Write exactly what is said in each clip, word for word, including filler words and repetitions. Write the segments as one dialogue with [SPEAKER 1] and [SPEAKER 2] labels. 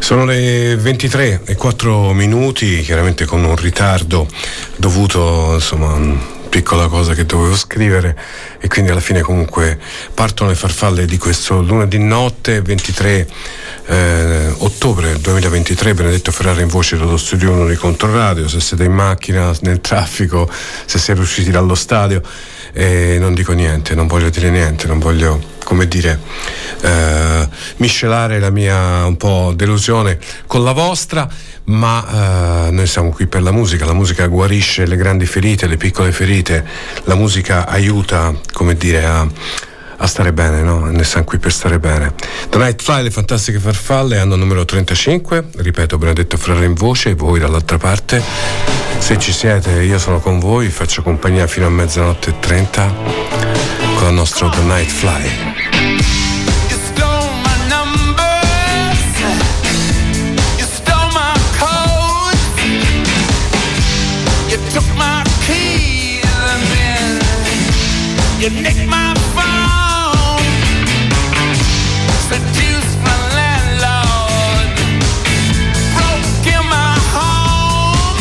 [SPEAKER 1] Sono le ventitré e quattro minuti, chiaramente con un ritardo dovuto, insomma, a piccola cosa che dovevo scrivere, e quindi alla fine comunque partono le farfalle di questo lunedì notte, ventitré eh, ottobre duemilaventitré. Benedetto Ferrara in voce dallo studio uno di Controradio. Se siete in macchina, nel traffico, se siete usciti dallo stadio, eh, non dico niente, non voglio dire niente, non voglio, come dire, eh, miscelare la mia un po' delusione con la vostra, ma eh, noi siamo qui per la musica. La musica guarisce le grandi ferite, le piccole ferite, la musica aiuta, come dire, a, a stare bene, no? Ne siamo qui per stare bene. The Night Fly, le fantastiche farfalle, anno numero trentacinque, ripeto, Benedetto Ferrara in voce, voi dall'altra parte. Se ci siete, io sono con voi, faccio compagnia fino a mezzanotte e trenta con il nostro The Night Fly.
[SPEAKER 2] You nicked my phone, seduced my landlord, broke in my home.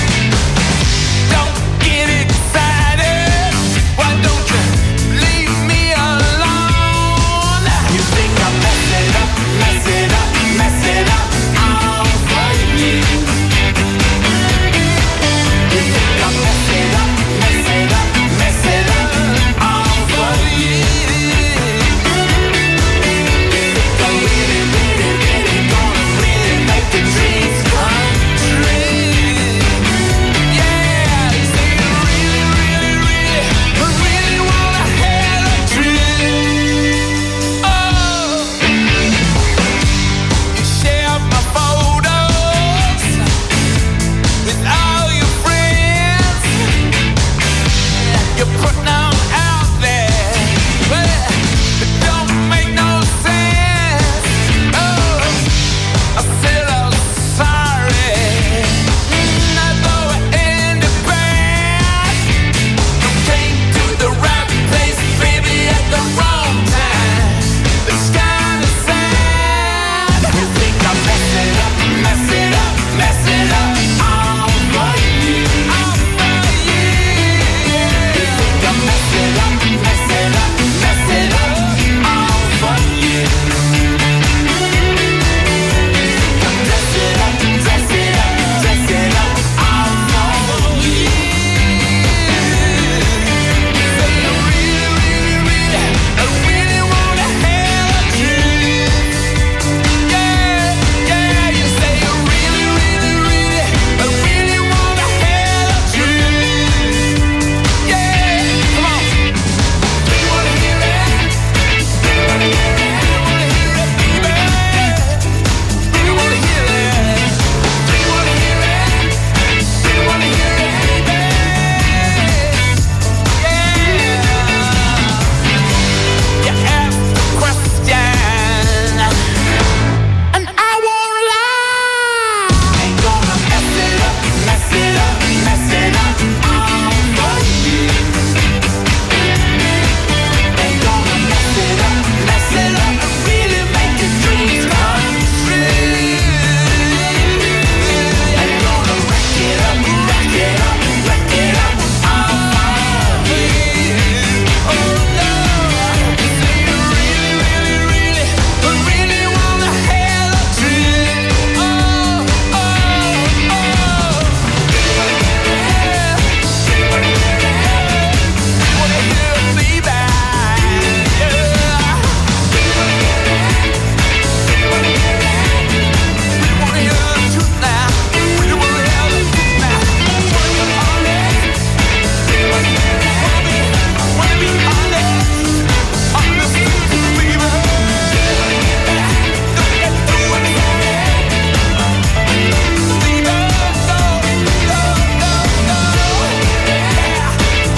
[SPEAKER 2] Don't get excited, why don't you leave me alone? You think I mess it up, mess it up, mess it up all for you. You think I mess it up, mess it up, mess it up.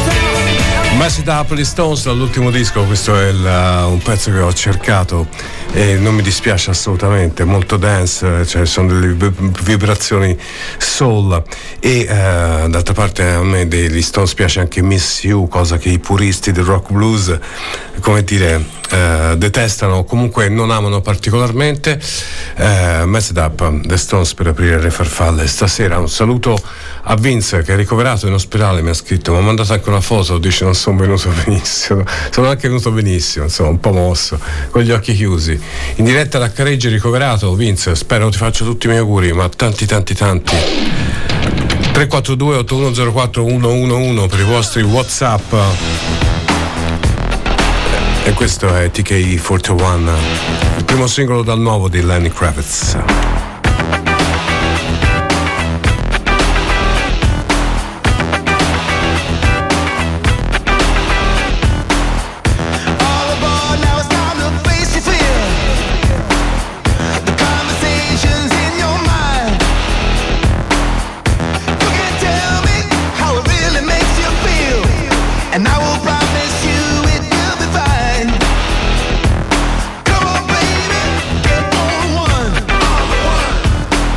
[SPEAKER 1] Da Apple Stones, dall'ultimo disco. Questo è il, uh, un pezzo che ho cercato e non mi dispiace assolutamente, molto dance, cioè sono delle vibrazioni soul e eh, d'altra parte a me degli Stones piace anche Miss You, cosa che i puristi del rock blues, come dire, eh, detestano o comunque non amano particolarmente. eh, Messed Up, The Stones, per aprire le farfalle stasera. Un saluto a Vince che è ricoverato in ospedale, mi ha scritto, mi ha mandato anche una foto, dice non sono venuto benissimo, sono anche venuto benissimo, insomma un po' mosso, con gli occhi chiusi, in diretta da Careggi, ricoverato. Vince, spero ti faccio tutti i miei auguri, ma tanti tanti tanti. Tre quattro due otto uno zero quattro uno uno uno per i vostri WhatsApp. E questo è T K quarantuno, il primo singolo dal nuovo di Lenny Kravitz.
[SPEAKER 2] Come on, baby, get on one.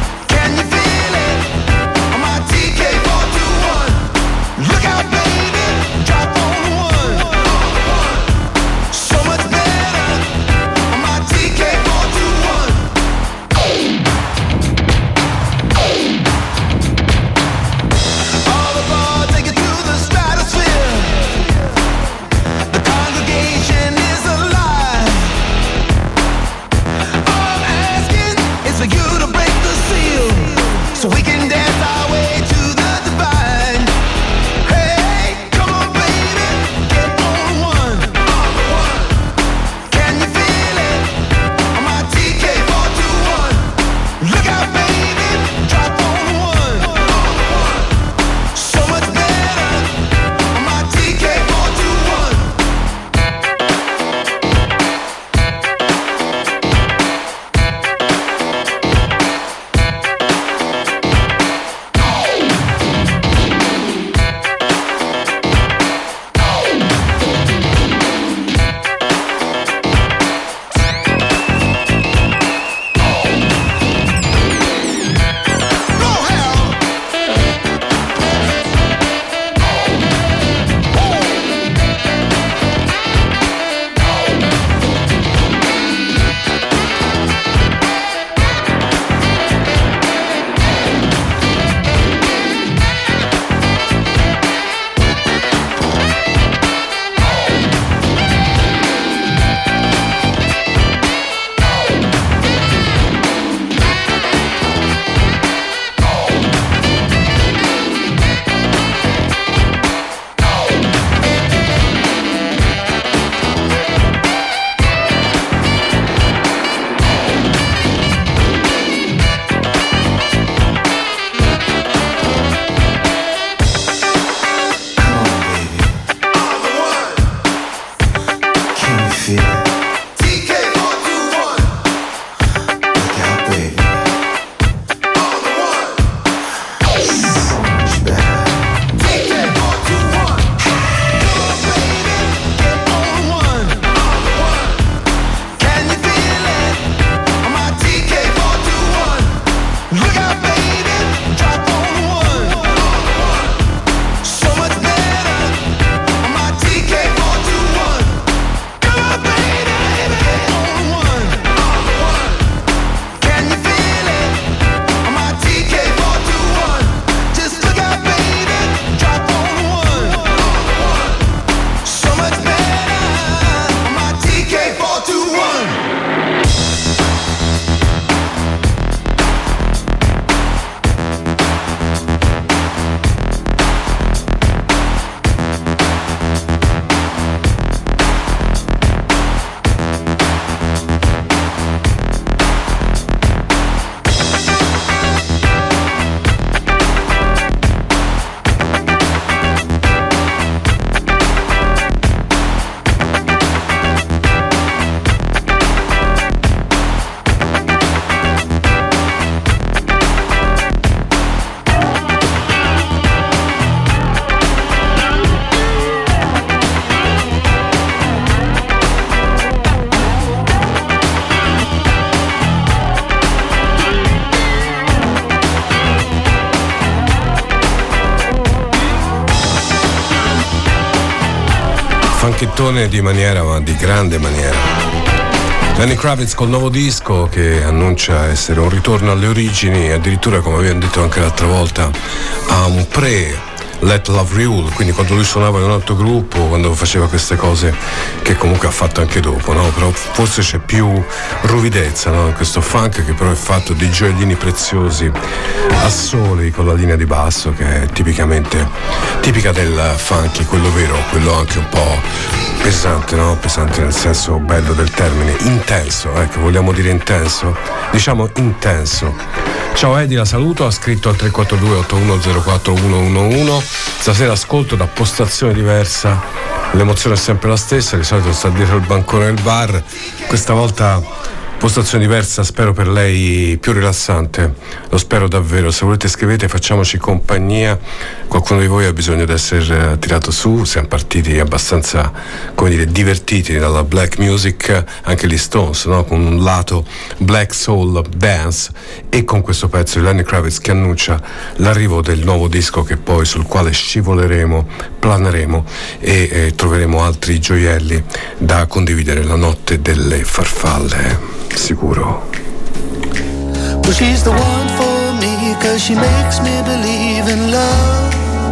[SPEAKER 1] funkettone di maniera, ma di grande maniera. Lenny Kravitz col nuovo disco che annuncia essere un ritorno alle origini, addirittura, come abbiamo detto anche l'altra volta, a un pre Let Love Rule, quindi quando lui suonava in un altro gruppo, quando faceva queste cose che comunque ha fatto anche dopo, no? Però forse c'è più ruvidezza, no? In questo funk che però è fatto di gioiellini preziosi assoli con la linea di basso che è tipicamente tipica del funky, quello vero, quello anche un po' pesante, no? Pesante nel senso bello del termine, intenso, ecco, vogliamo dire intenso? Diciamo intenso. Ciao Eddie, la saluto, ha scritto al tre quattro due otto uno zero quattro uno uno uno. Stasera ascolto da postazione diversa, l'emozione è sempre la stessa, di solito sta dietro il bancone del bar, questa volta postazione diversa, spero per lei più rilassante, lo spero davvero. Se volete scrivete, facciamoci compagnia, qualcuno di voi ha bisogno di essere tirato su, siamo partiti abbastanza, come dire, divertiti dalla black music, anche gli Stones, no? Con un lato black soul dance, e con questo pezzo di Lenny Kravitz che annuncia l'arrivo del nuovo disco, che poi sul quale scivoleremo, planeremo e eh, troveremo altri gioielli da condividere la notte delle farfalle. Sicuro.
[SPEAKER 3] Well, she's the one for me, 'cause she makes me believe in love.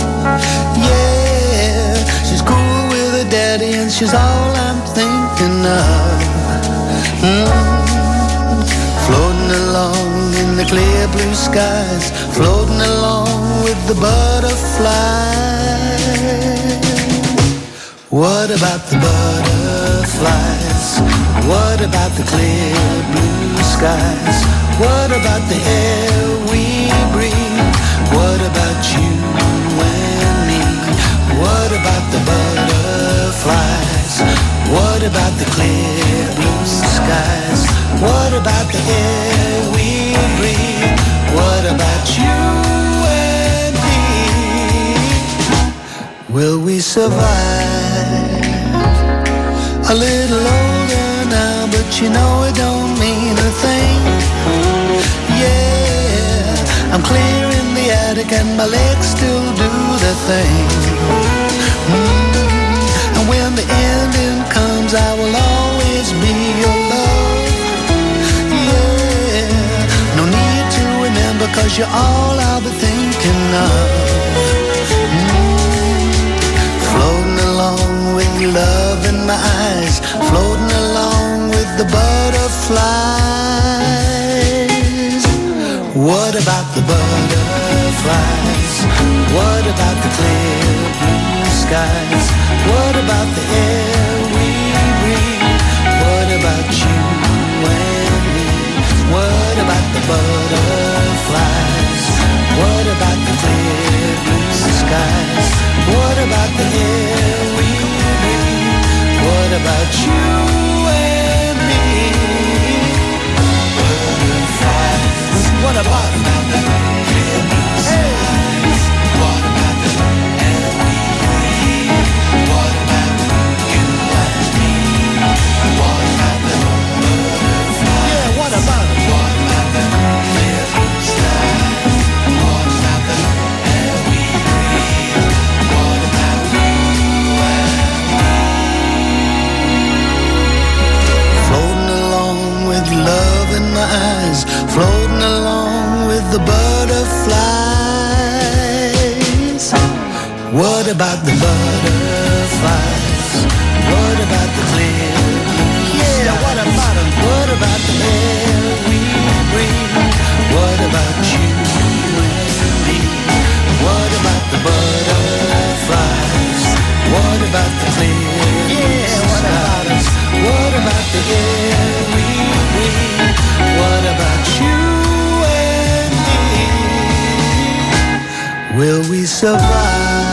[SPEAKER 3] Yeah, she's cool with her daddy and she's all I'm thinking of. Mm. Floating along in the clear blue skies, floating along with the butterflies. What about the butterflies? What about the clear blue skies? What about the air we breathe? What about you and me? What about the butterflies? What about the clear blue skies? What about the air we breathe? What about you and me? Will we survive? A little older now, but you know it don't mean a thing. Yeah, I'm clearing the attic and my legs still do the thing. Mm. And when the ending comes, I will always be your love. Yeah, no need to remember, 'cause you're all I'll be thinking of. Mm. Floating along with love in my eyes, floating along with the butterflies. What about the butterflies? What about the clear blue skies? What about the air we breathe? What about you and me? What about the butterflies? What about the clear blue skies? What about the air we breathe? What about you and me? Butterflies. What about the clear blue skies? What about the air we breathe? What about you and me? What about the butterflies? Yeah, what about it? What about the clear blue skies? What about the air we breathe? What about you and me? Floating along with love in my eyes, floating along with the butterflies. What about the butterflies? What about the clear blue? Yeah, what about them? What about the air we breathe? What about you and me? What about the butterflies? What about the clear blue skies? What about the air we breathe? What about you and me? Will we survive?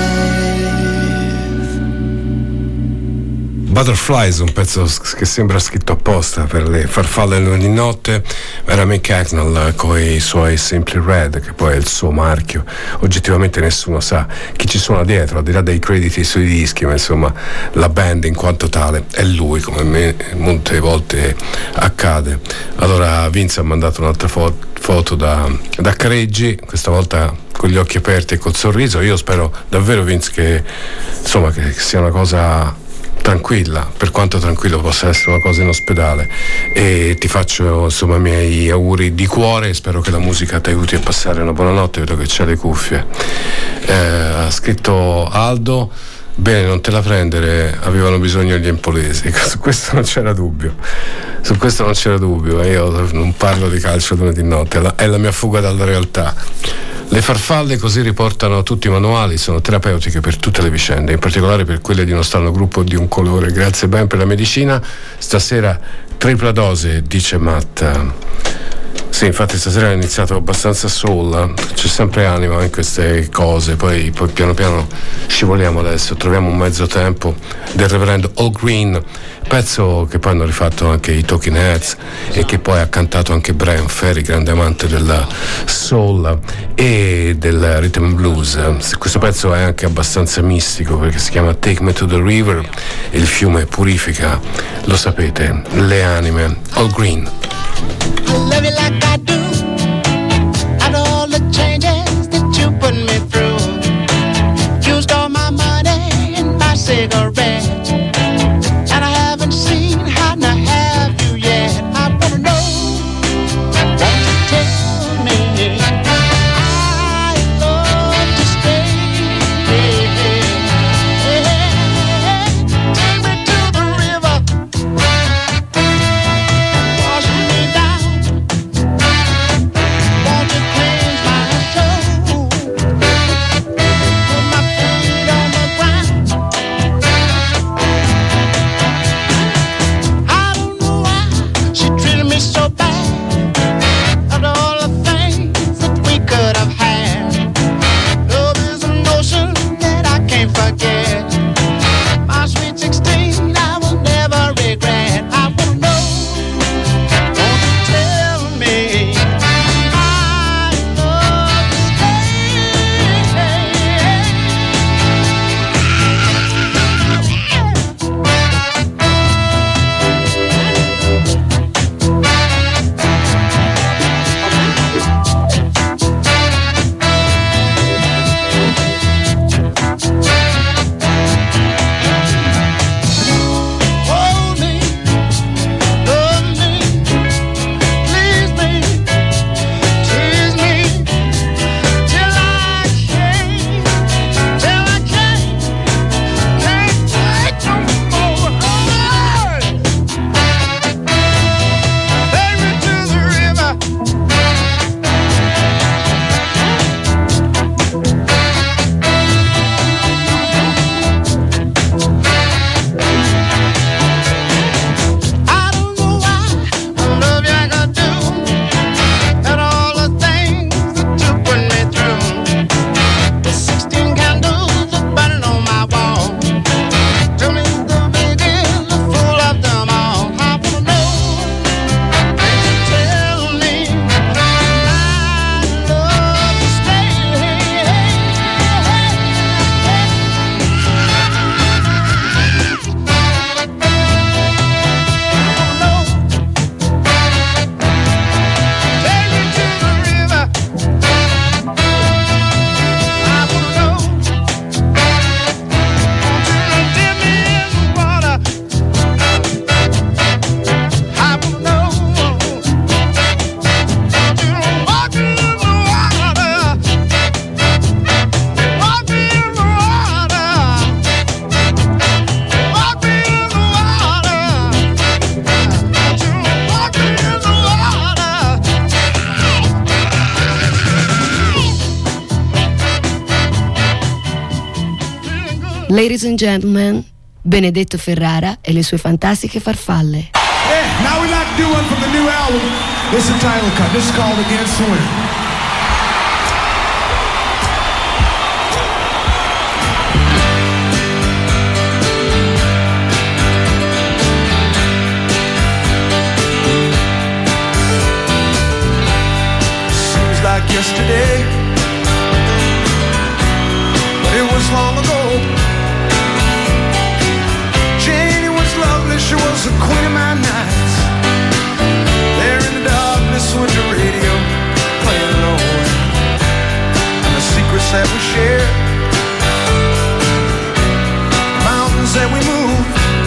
[SPEAKER 1] Butterflies, un pezzo che sembra scritto apposta per le farfalle di notte, era Mick Hacknell con i suoi Simply Red, che poi è il suo marchio. Oggettivamente nessuno sa chi ci suona dietro, al di là dei crediti sui dischi, ma insomma la band in quanto tale è lui, come me, molte volte accade. Allora Vince ha mandato un'altra fo- foto da, da Careggi, questa volta con gli occhi aperti e col sorriso. Io spero davvero, Vince, che insomma che sia una cosa tranquilla, per quanto tranquillo possa essere una cosa in ospedale, e ti faccio insomma i miei auguri di cuore e spero che la musica ti aiuti a passare una buona notte. Vedo che c'è le cuffie. Eh, ha scritto Aldo: bene, non te la prendere, avevano bisogno gli empolesi. Su questo non c'era dubbio, su questo non c'era dubbio. Io non parlo di calcio lunedì notte, è la, è la mia fuga dalla realtà. Le farfalle, così riportano tutti i manuali, sono terapeutiche per tutte le vicende, in particolare per quelle di uno strano gruppo di un colore. Grazie ben per la medicina. Stasera tripla dose, dice Matt. Sì, infatti stasera è iniziato abbastanza soul, c'è sempre anima in queste cose, poi, poi piano piano scivoliamo adesso, troviamo un mezzo tempo del reverendo Al Green, pezzo che poi hanno rifatto anche i Talking Heads e che poi ha cantato anche Brian Ferry, grande amante della soul e del rhythm and blues. Questo pezzo è anche abbastanza mistico perché si chiama Take Me to the River e il fiume purifica, lo sapete, le anime. Al Green.
[SPEAKER 4] I love you like I do. I know all the changes that you put me through. Used all my money and my cigarettes, and I haven't seen how to have you yet. I wanna know, won't you tell me? I love to stay. Take me to the river, wash me down. Won't you cleanse my soul? Put my feet on the ground. I don't know why she treated me so bad. After all the things that we could have had, love is an ocean that I can't forget. My sweet sixteen, I will never regret. I wanna know, won't you tell me? I love to hold me, love me, please me, tease me, till I can't, till I can't, can't take no more. Take me to the river. I don't know why I love you like I do, and all the things that you put me through. The sixteen candles are burning on my wall. Tell me the biggest, the fool of them all. I wanna know, can you tell me? I love to stay. Take me to the river. I wanna know, won't you dip me in the water? I wanna know, won't you walk me in the water? Walk me in the water. Walk me in the water. Won't you walk me in the water?
[SPEAKER 5] Ladies and gentlemen, Benedetto Ferrara e le sue fantastiche farfalle.
[SPEAKER 6] Yeah, now we like to do one from the new album. This is the title cut. This is called Against the Wind. Seems like yesterday, but it was long ago. Janie was lovely, she was the queen of my nights. There in the darkness with the radio playing low, and the secrets that we shared, mountains that we moved,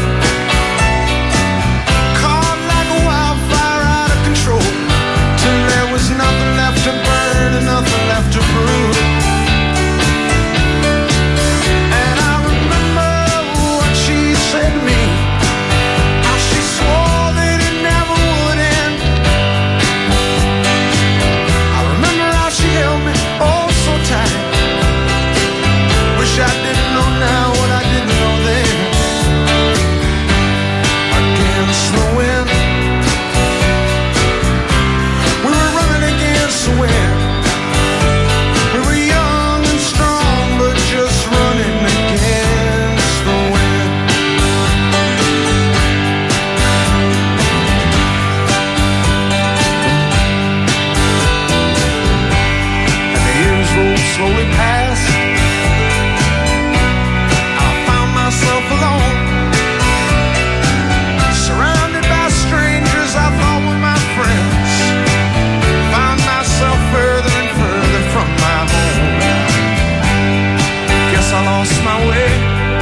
[SPEAKER 6] slowly passed. I found myself alone, surrounded by strangers I thought were my friends. Found myself further and further from my home. Guess I lost my way.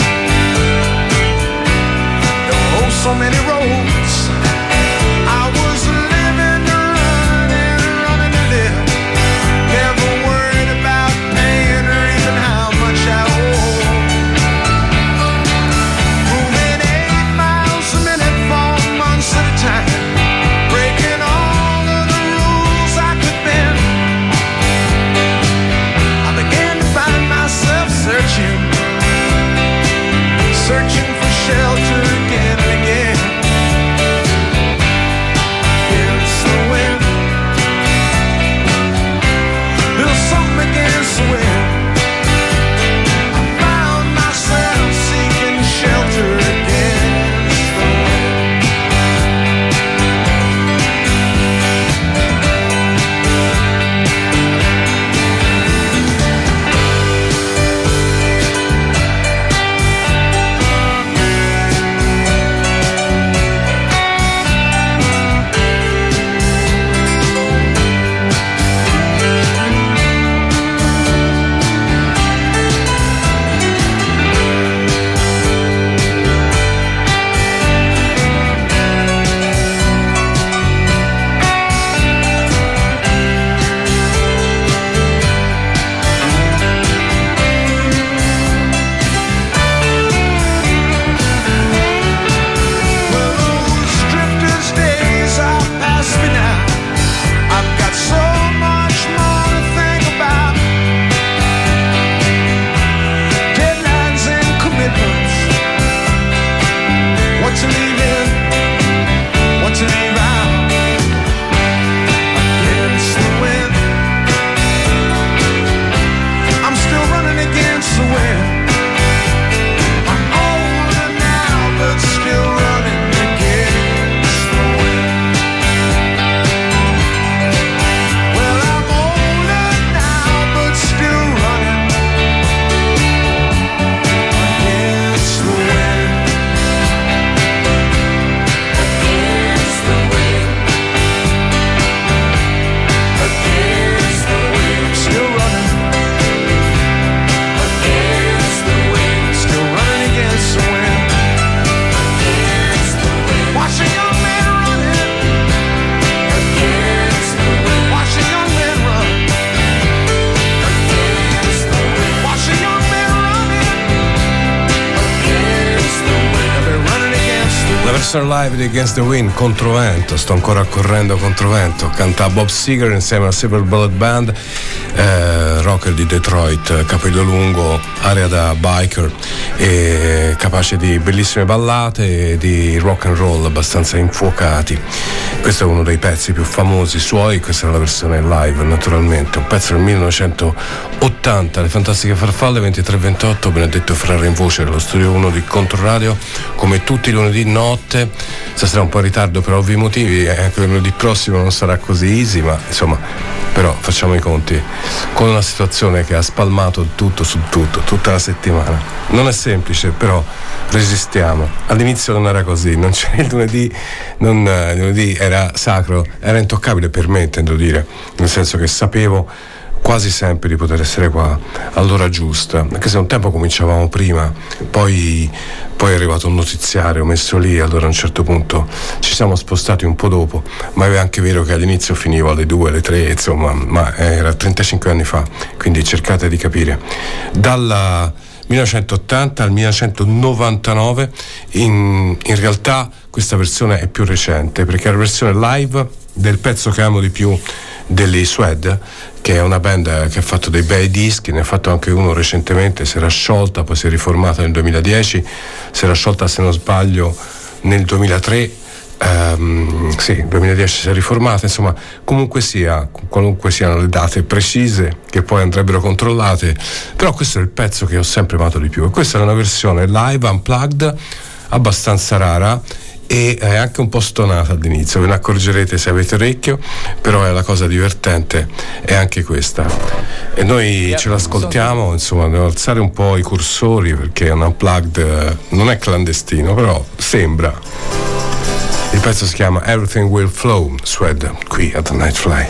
[SPEAKER 6] There were oh so many roads I was living to run and running to live. Never worried about paying or even how much I owe. Moving eight miles a minute for months at a time, breaking all of the rules I could bend. I began to find myself searching, searching for shelter again and again. Against the wind, there's something against the wind. I found myself seeking shelter against the wind. Well, those drifters' days are past me now. I've got so much more to think about. Deadlines and commitments. What to leave in, what to leave out. Against the wind, I'm still running against the wind. I'm older now, but still running against the wind. Well, I'm older now, but still running against the wind. Against the wind. Against the wind. I'm still running against the wind. Still running against the wind. Against the wind. Watch a young man running against the wind. Watch a young man run against the wind. Watch a young man running against the wind. They're running against the wind.
[SPEAKER 1] La versione live di Against the Wind, Controvento, sto ancora correndo Controvento, canta Bob Seger insieme alla Silver Bullet Band, eh, rocker di Detroit, capello lungo, area da biker, e capace di bellissime ballate e di rock and roll abbastanza infuocati. Questo è uno dei pezzi più famosi suoi, questa è la versione live naturalmente, un pezzo del millenovecentottanta, Le Fantastiche Farfalle, ventitré ventotto, Benedetto Ferrara in voce dello studio uno di Controradio, come tutti i lunedì notte. Stasera un po' in ritardo per ovvi motivi, eh, anche lunedì prossimo non sarà così easy, ma insomma, però facciamo i conti con una situazione che ha spalmato tutto su tutto tutta la settimana. Non è semplice, però resistiamo. All'inizio non era così, non c'è il lunedì, non, il lunedì era sacro, era intoccabile per me, intendo dire, nel senso che sapevo quasi sempre di poter essere qua all'ora giusta, anche se un tempo cominciavamo prima, poi, poi è arrivato un notiziario messo lì, allora a un certo punto ci siamo spostati un po' dopo, ma è anche vero che all'inizio finivo alle due, alle tre, insomma, ma era trentacinque anni fa, quindi cercate di capire. Dalla millenovecentottanta al millenovecentonovantanove in, in realtà questa versione è più recente, perché è la versione live del pezzo che amo di più degli Suede, che è una band che ha fatto dei bei dischi, ne ha fatto anche uno recentemente, si era sciolta, poi si è riformata nel duemiladieci, si era sciolta se non sbaglio nel duemilatré, ehm, sì, duemiladieci si è riformata, insomma, comunque sia, qualunque siano le date precise che poi andrebbero controllate, però questo è il pezzo che ho sempre amato di più, e questa è una versione live unplugged abbastanza rara, e è anche un po' stonata all'inizio, ve ne accorgerete se avete orecchio, però è la cosa divertente, è anche questa. E noi ce l'ascoltiamo, insomma, devo alzare un po' i cursori perché è un unplugged, non è clandestino, però sembra. Il pezzo si chiama Everything Will Flow, Swed, qui a The Nightfly.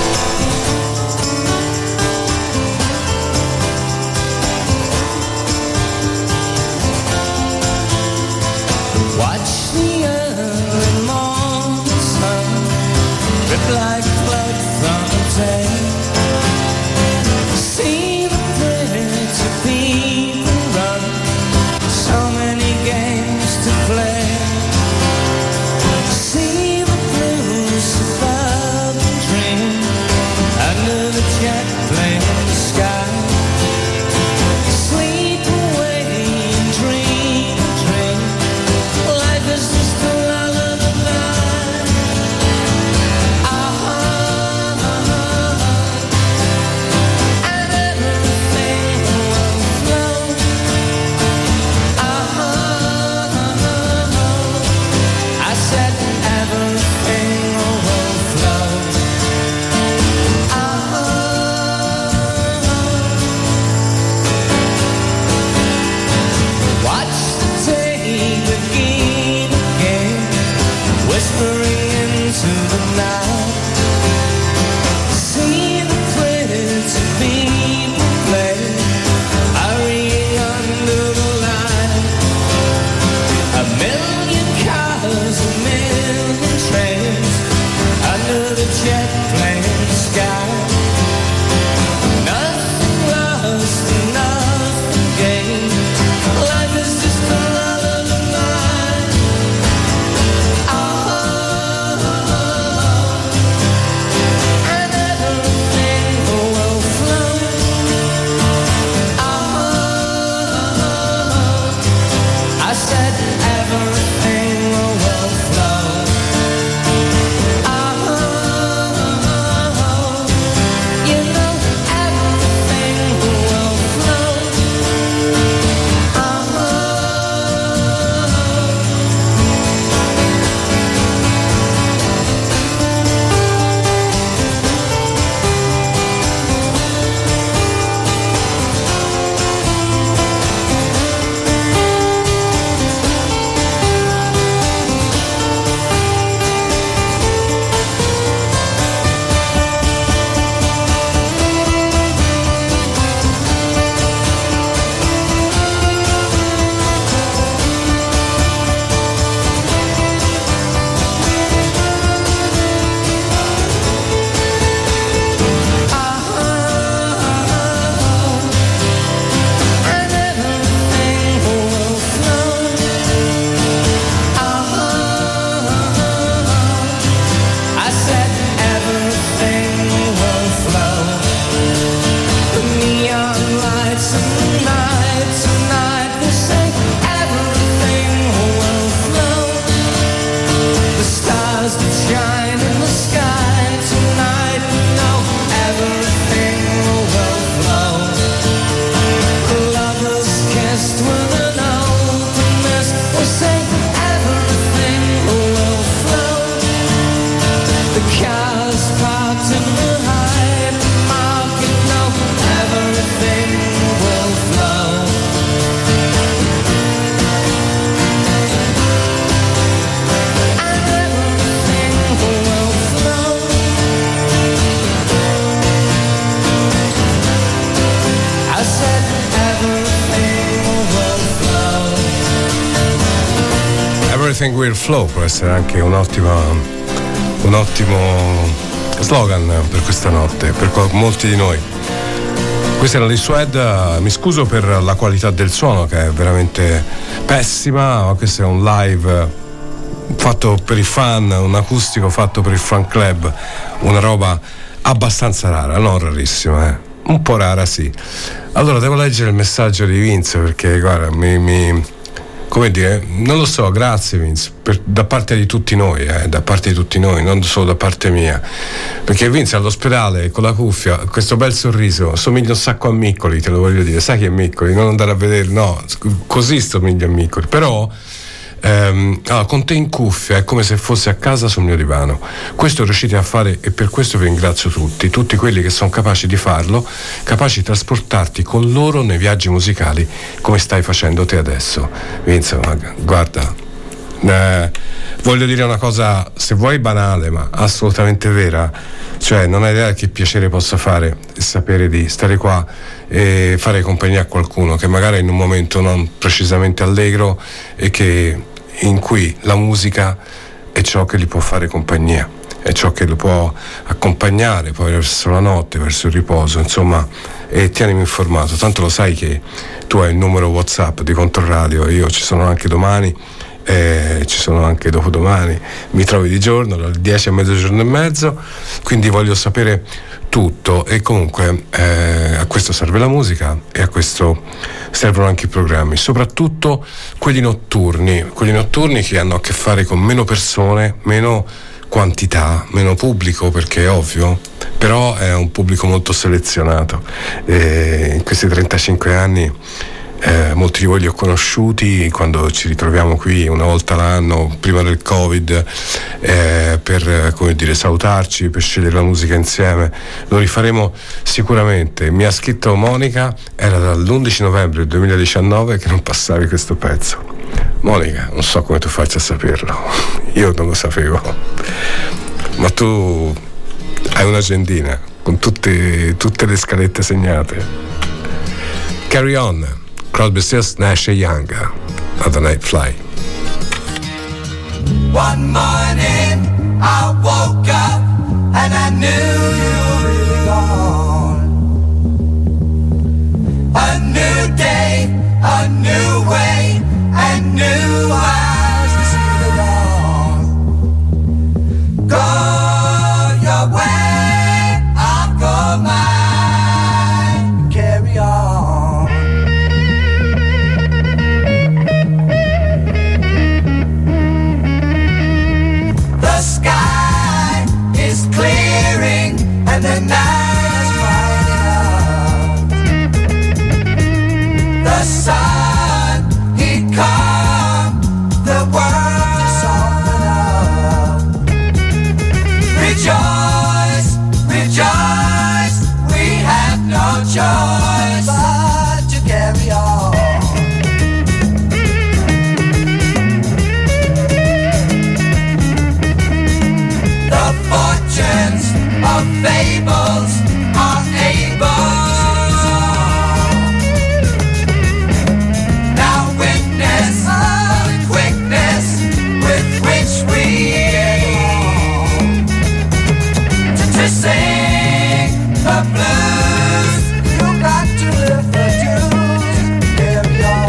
[SPEAKER 1] Everything Will Flow può essere anche un'ottima, un ottimo slogan per questa notte, per molti di noi. Questi erano gli Swed, mi scuso per la qualità del suono che è veramente pessima, ma questo è un live fatto per i fan, un acustico fatto per il fan club, una roba abbastanza rara, non rarissima, eh? Un po' rara, sì. Allora devo leggere il messaggio di Vince perché guarda, mi, mi come dire, non lo so, grazie Vince, per, da parte di tutti noi, eh, da parte di tutti noi, non solo da parte mia, perché Vince all'ospedale con la cuffia, questo bel sorriso, somiglia un sacco a Miccoli, te lo voglio dire, sai chi è Miccoli? Non andare a vedere, no, così somiglia a Miccoli, però ehm, ah, con te in cuffia è come se fossi a casa sul mio divano. Questo riuscite a fare e per questo vi ringrazio tutti, tutti quelli che sono capaci di farlo, capaci di trasportarti con loro nei viaggi musicali come stai facendo te adesso. Vince, guarda, eh, voglio dire una cosa, se vuoi banale ma assolutamente vera, cioè non hai idea che piacere possa fare sapere di stare qua e fare compagnia a qualcuno che magari è in un momento non precisamente allegro e che in cui la musica è ciò che gli può fare compagnia, è ciò che lo può accompagnare poi verso la notte, verso il riposo, insomma. E tienimi informato, tanto lo sai che tu hai il numero WhatsApp di Controradio, io ci sono anche domani, eh, ci sono anche dopodomani, mi trovi di giorno dalle dieci a mezzogiorno e mezzo, quindi voglio sapere tutto. E comunque eh, a questo serve la musica e a questo servono anche i programmi, soprattutto quelli notturni, quelli notturni che hanno a che fare con meno persone, meno quantità, meno pubblico, perché è ovvio, però è un pubblico molto selezionato. E in questi trentacinque anni eh, molti di voi li ho conosciuti quando ci ritroviamo qui una volta l'anno, prima del Covid, eh, per, come dire, salutarci, per scegliere la musica insieme. Lo rifaremo sicuramente. Mi ha scritto Monica, era dall'undici novembre duemiladiciannove che non passavi questo pezzo. Monica, non so come tu faccia a saperlo, io non lo sapevo, ma tu hai un'agendina con tutte, tutte le scalette segnate. Carry On, Crosby, Stills, Nash e Young, Other Night Fly.
[SPEAKER 2] One morning I woke up and I knew you were really gone. A new day, a new way, and new eyes to see the dawn. Go your way, I'll go mine. Carry on. The sky is clearing and the night is brightening up. The sun, he come, the world is soften up. Rejoice, rejoice, we have no choice but to carry on. The fortunes of fables are able. Now witness the quickness with which we to, to sing the blues. You got to live the dues. Carry on.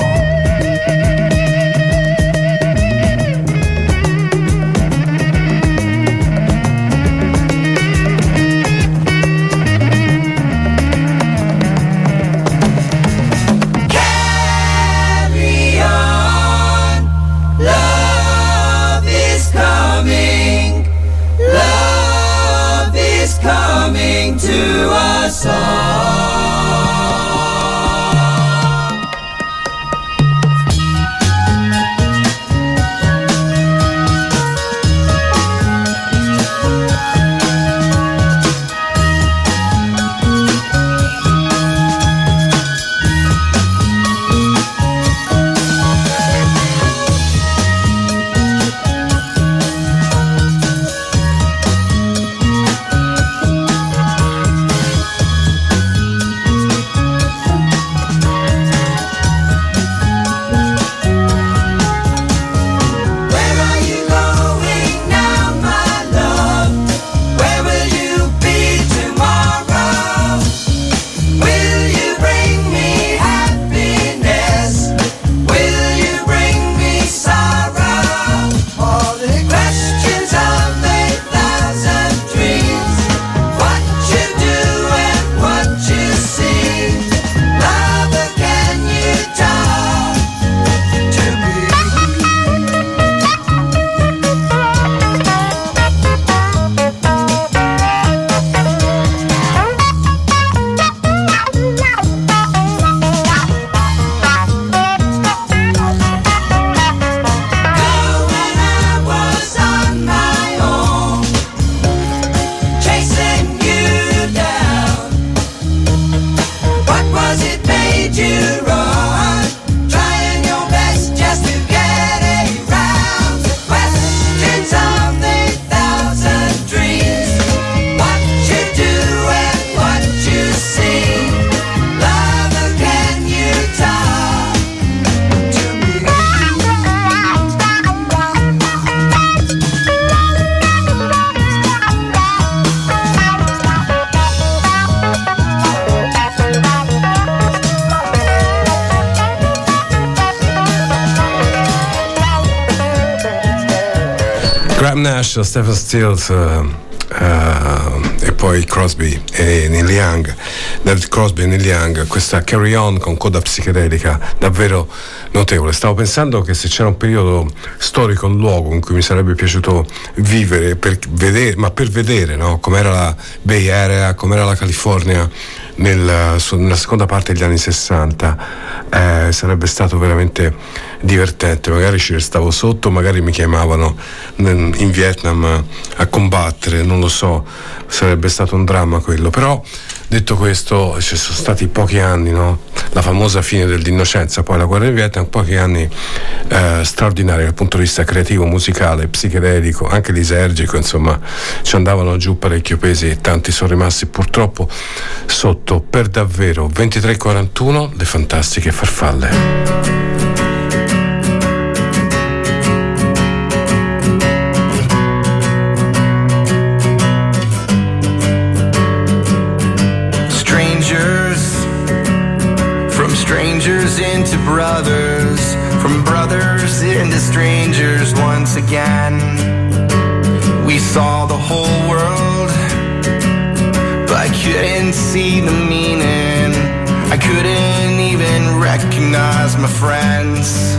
[SPEAKER 2] Carry on. Love is coming. Love is coming to us all.
[SPEAKER 1] Nash, Stephen Stills uh, uh, e poi Crosby e Neil Young, David Crosby e Neil Young, questa Carry On con coda psichedelica davvero notevole. Stavo pensando che se c'era un periodo storico, un luogo in cui mi sarebbe piaciuto vivere per vedere, ma per vedere, no? Com'era la Bay Area, com'era la California nel, nella seconda parte degli anni sessanta, eh, sarebbe stato veramente divertente. Magari ci restavo sotto, magari mi chiamavano in Vietnam a combattere, non lo so, sarebbe stato un dramma quello. Però detto questo, ci sono stati pochi anni, no? La famosa fine dell'innocenza, poi la guerra in Vietnam, pochi anni eh, straordinari dal punto di vista creativo, musicale, psichedelico, anche lisergico, insomma ci andavano giù parecchio pesi e tanti sono rimasti purtroppo sotto per davvero. Ventitré e quarantuno, le fantastiche farfalle.
[SPEAKER 7] Strangers into brothers, from brothers into strangers once again. We saw the whole world, but I couldn't see the meaning. I couldn't even recognize my friends.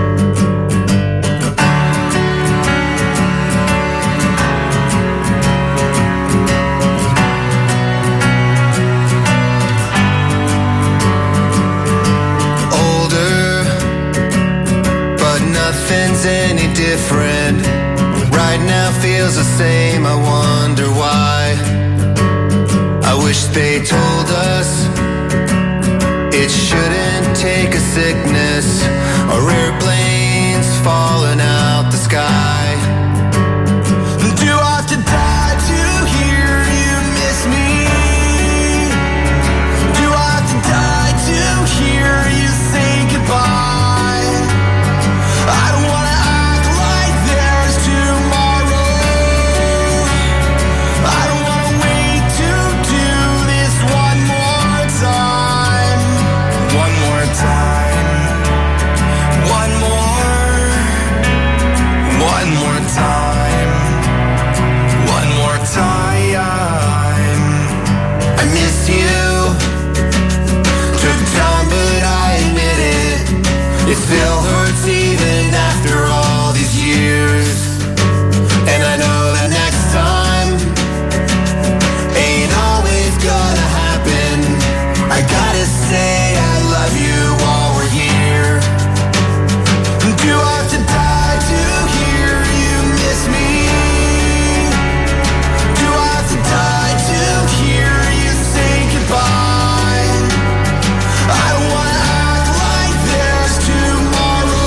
[SPEAKER 7] Nothing's any different. Right now feels the same. I wonder why. I wish they told us it shouldn't take a sickness or airplanes falling out the sky. Do I have to die to hear you miss me? Do I have to die to hear you say goodbye? I don't wanna act like there's tomorrow. I don't wanna wait to do this one more time. One more time. One more. One more time. One more time. I miss you. Took time but I admit it. It still hurts even after all these years. And I know that next time ain't always gonna happen. I gotta say I love you while we're here. Do I have to die to hear you miss me? Do I have to die to hear you say goodbye? I don't wanna act like there's tomorrow.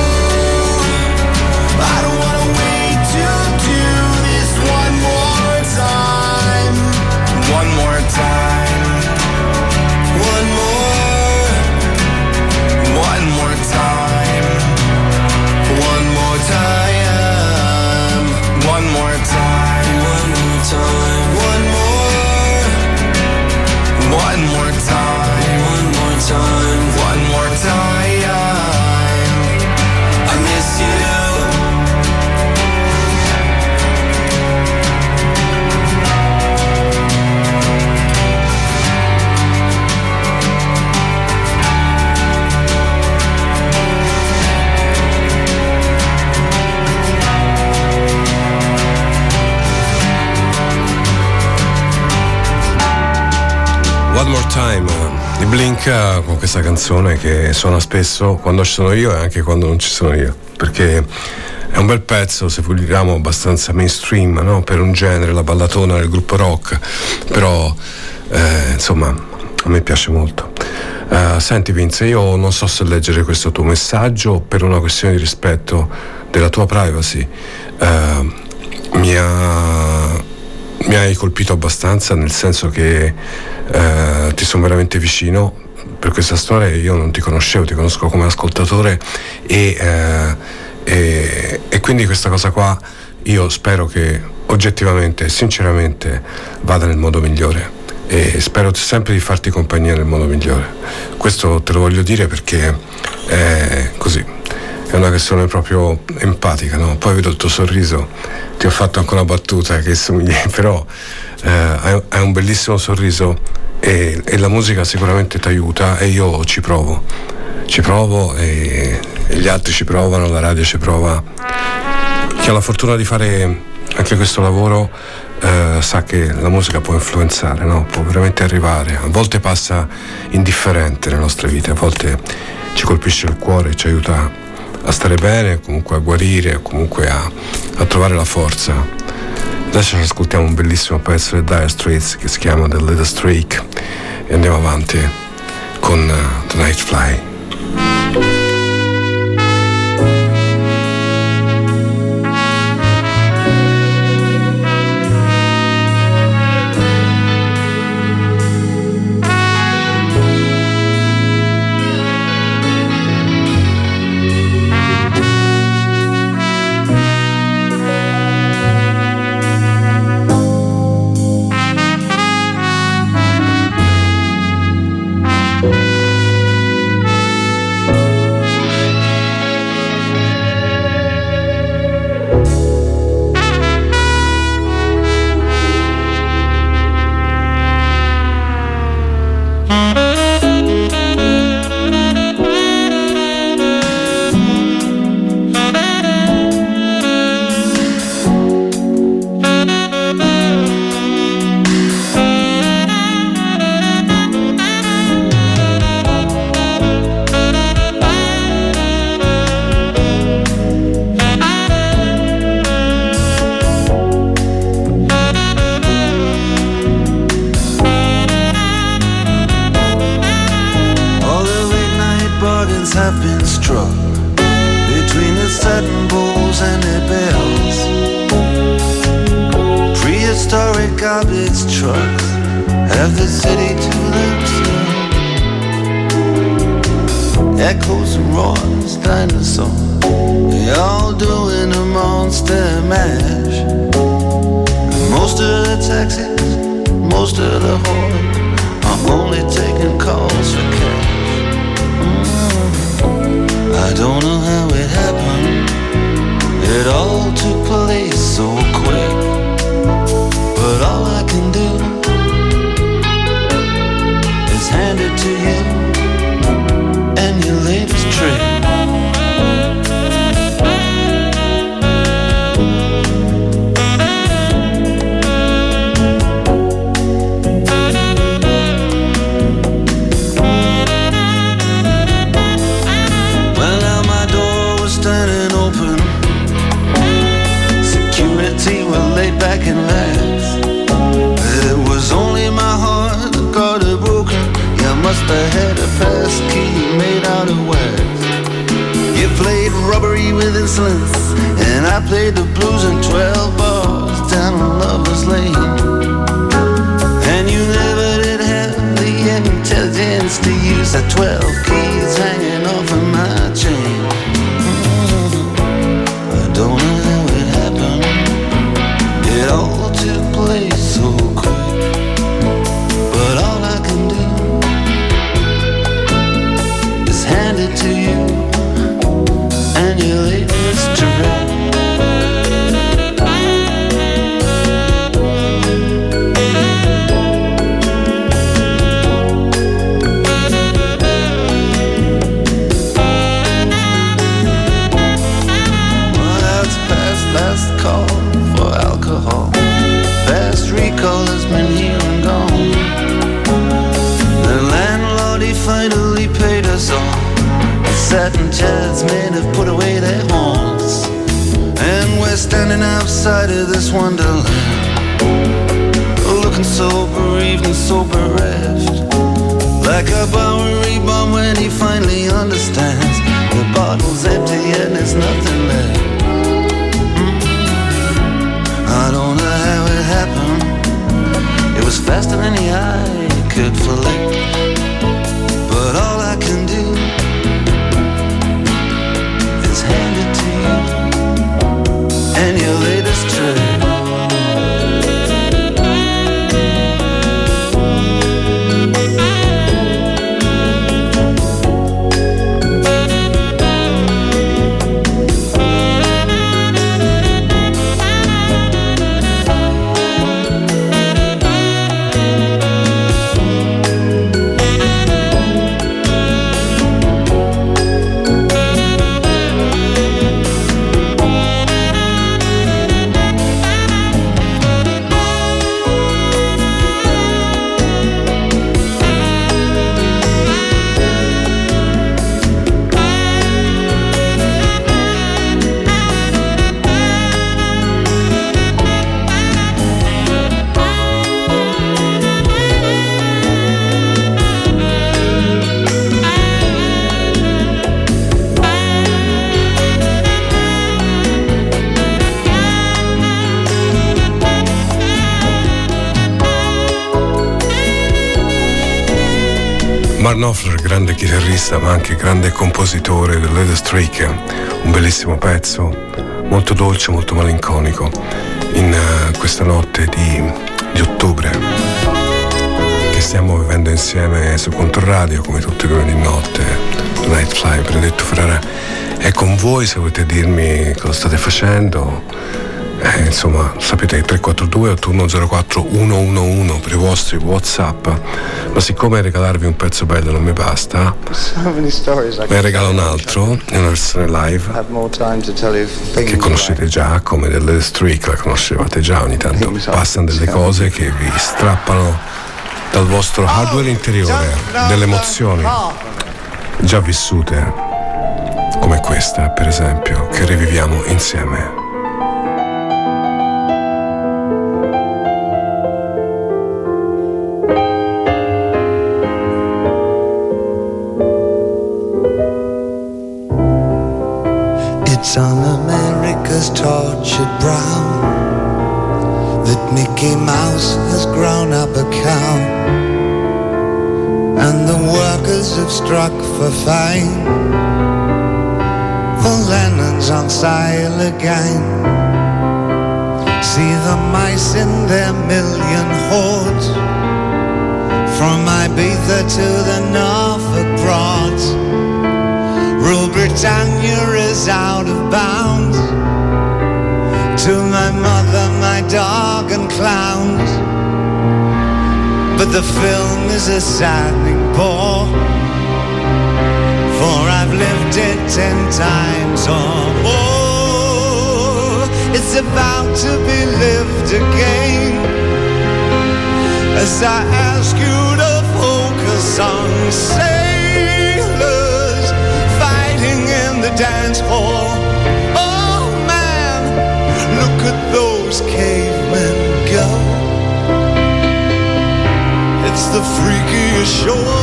[SPEAKER 7] I don't wanna wait to do this one more time. One more time. One more. One more time. One more time. One more time. One more time. One more. One more time. One more time. One more time. I miss you.
[SPEAKER 1] One More Time di Blink, con questa canzone che suona spesso quando ci sono io e anche quando non ci sono io, perché è un bel pezzo, se vogliamo abbastanza mainstream, no? Per un genere, la ballatona del gruppo rock, però eh, insomma a me piace molto. Uh, senti Vince, io non so se leggere questo tuo messaggio per una questione di rispetto della tua privacy. uh, mi ha mi hai colpito abbastanza, nel senso che eh, ti sono veramente vicino per questa storia. Io non ti conoscevo, ti conosco come ascoltatore e, eh, e, e quindi questa cosa qua io spero che oggettivamente, sinceramente vada nel modo migliore e spero sempre di farti compagnia nel modo migliore. Questo te lo voglio dire perché è così, è una questione proprio empatica, no? Poi vedo il tuo sorriso, ti ho fatto anche una battuta che somiglia, però eh, hai, hai un bellissimo sorriso e, e la musica sicuramente ti aiuta, e io ci provo, ci provo e, e gli altri ci provano, la radio ci prova. Chi ha la fortuna di fare anche questo lavoro eh, sa che la musica può influenzare, no? Può veramente arrivare, a volte passa indifferente nelle nostre vite, a volte ci colpisce il cuore, ci aiuta a stare bene, comunque a guarire, comunque a, a trovare la forza. Adesso ci ascoltiamo un bellissimo pezzo dei Dire Straits che si chiama The Little Streak e andiamo avanti con uh, The Night Fly. Mark Knopfler, grande chitarrista ma anche grande compositore del Little Streak, un bellissimo pezzo, molto dolce, molto malinconico, in uh, questa notte di, di ottobre che stiamo vivendo insieme su Controradio, come tutte le ore di notte. Nightfly, Benedetto Ferrara è con voi. Se volete dirmi cosa state facendo, Eh, insomma, sapete che tre quattro due otto uno zero quattro uno uno uno per i vostri WhatsApp, ma siccome regalarvi un pezzo bello non mi basta, ne regalo un altro in una versione live che conoscete già, come delle Streak, la conoscevate già. Ogni tanto passano delle cose che vi strappano dal vostro hardware interiore, delle emozioni già vissute, come questa per esempio, che riviviamo insieme.
[SPEAKER 3] It's on America's tortured brow that Mickey Mouse has grown up a cow, and the workers have struck for fame. For Lennon's on sale again. See the mice in their million hordes, from Ibiza to the Norfolk Broads. Rule Britannia is out of bounds. To my mother, my dog and clowns. But the film is a saddening bore, for I've lived it ten times or more. It's about to be lived again, as I ask you to focus on sailors fighting in the dance hall. Oh man, look at those cavemen go. It's the freakiest show.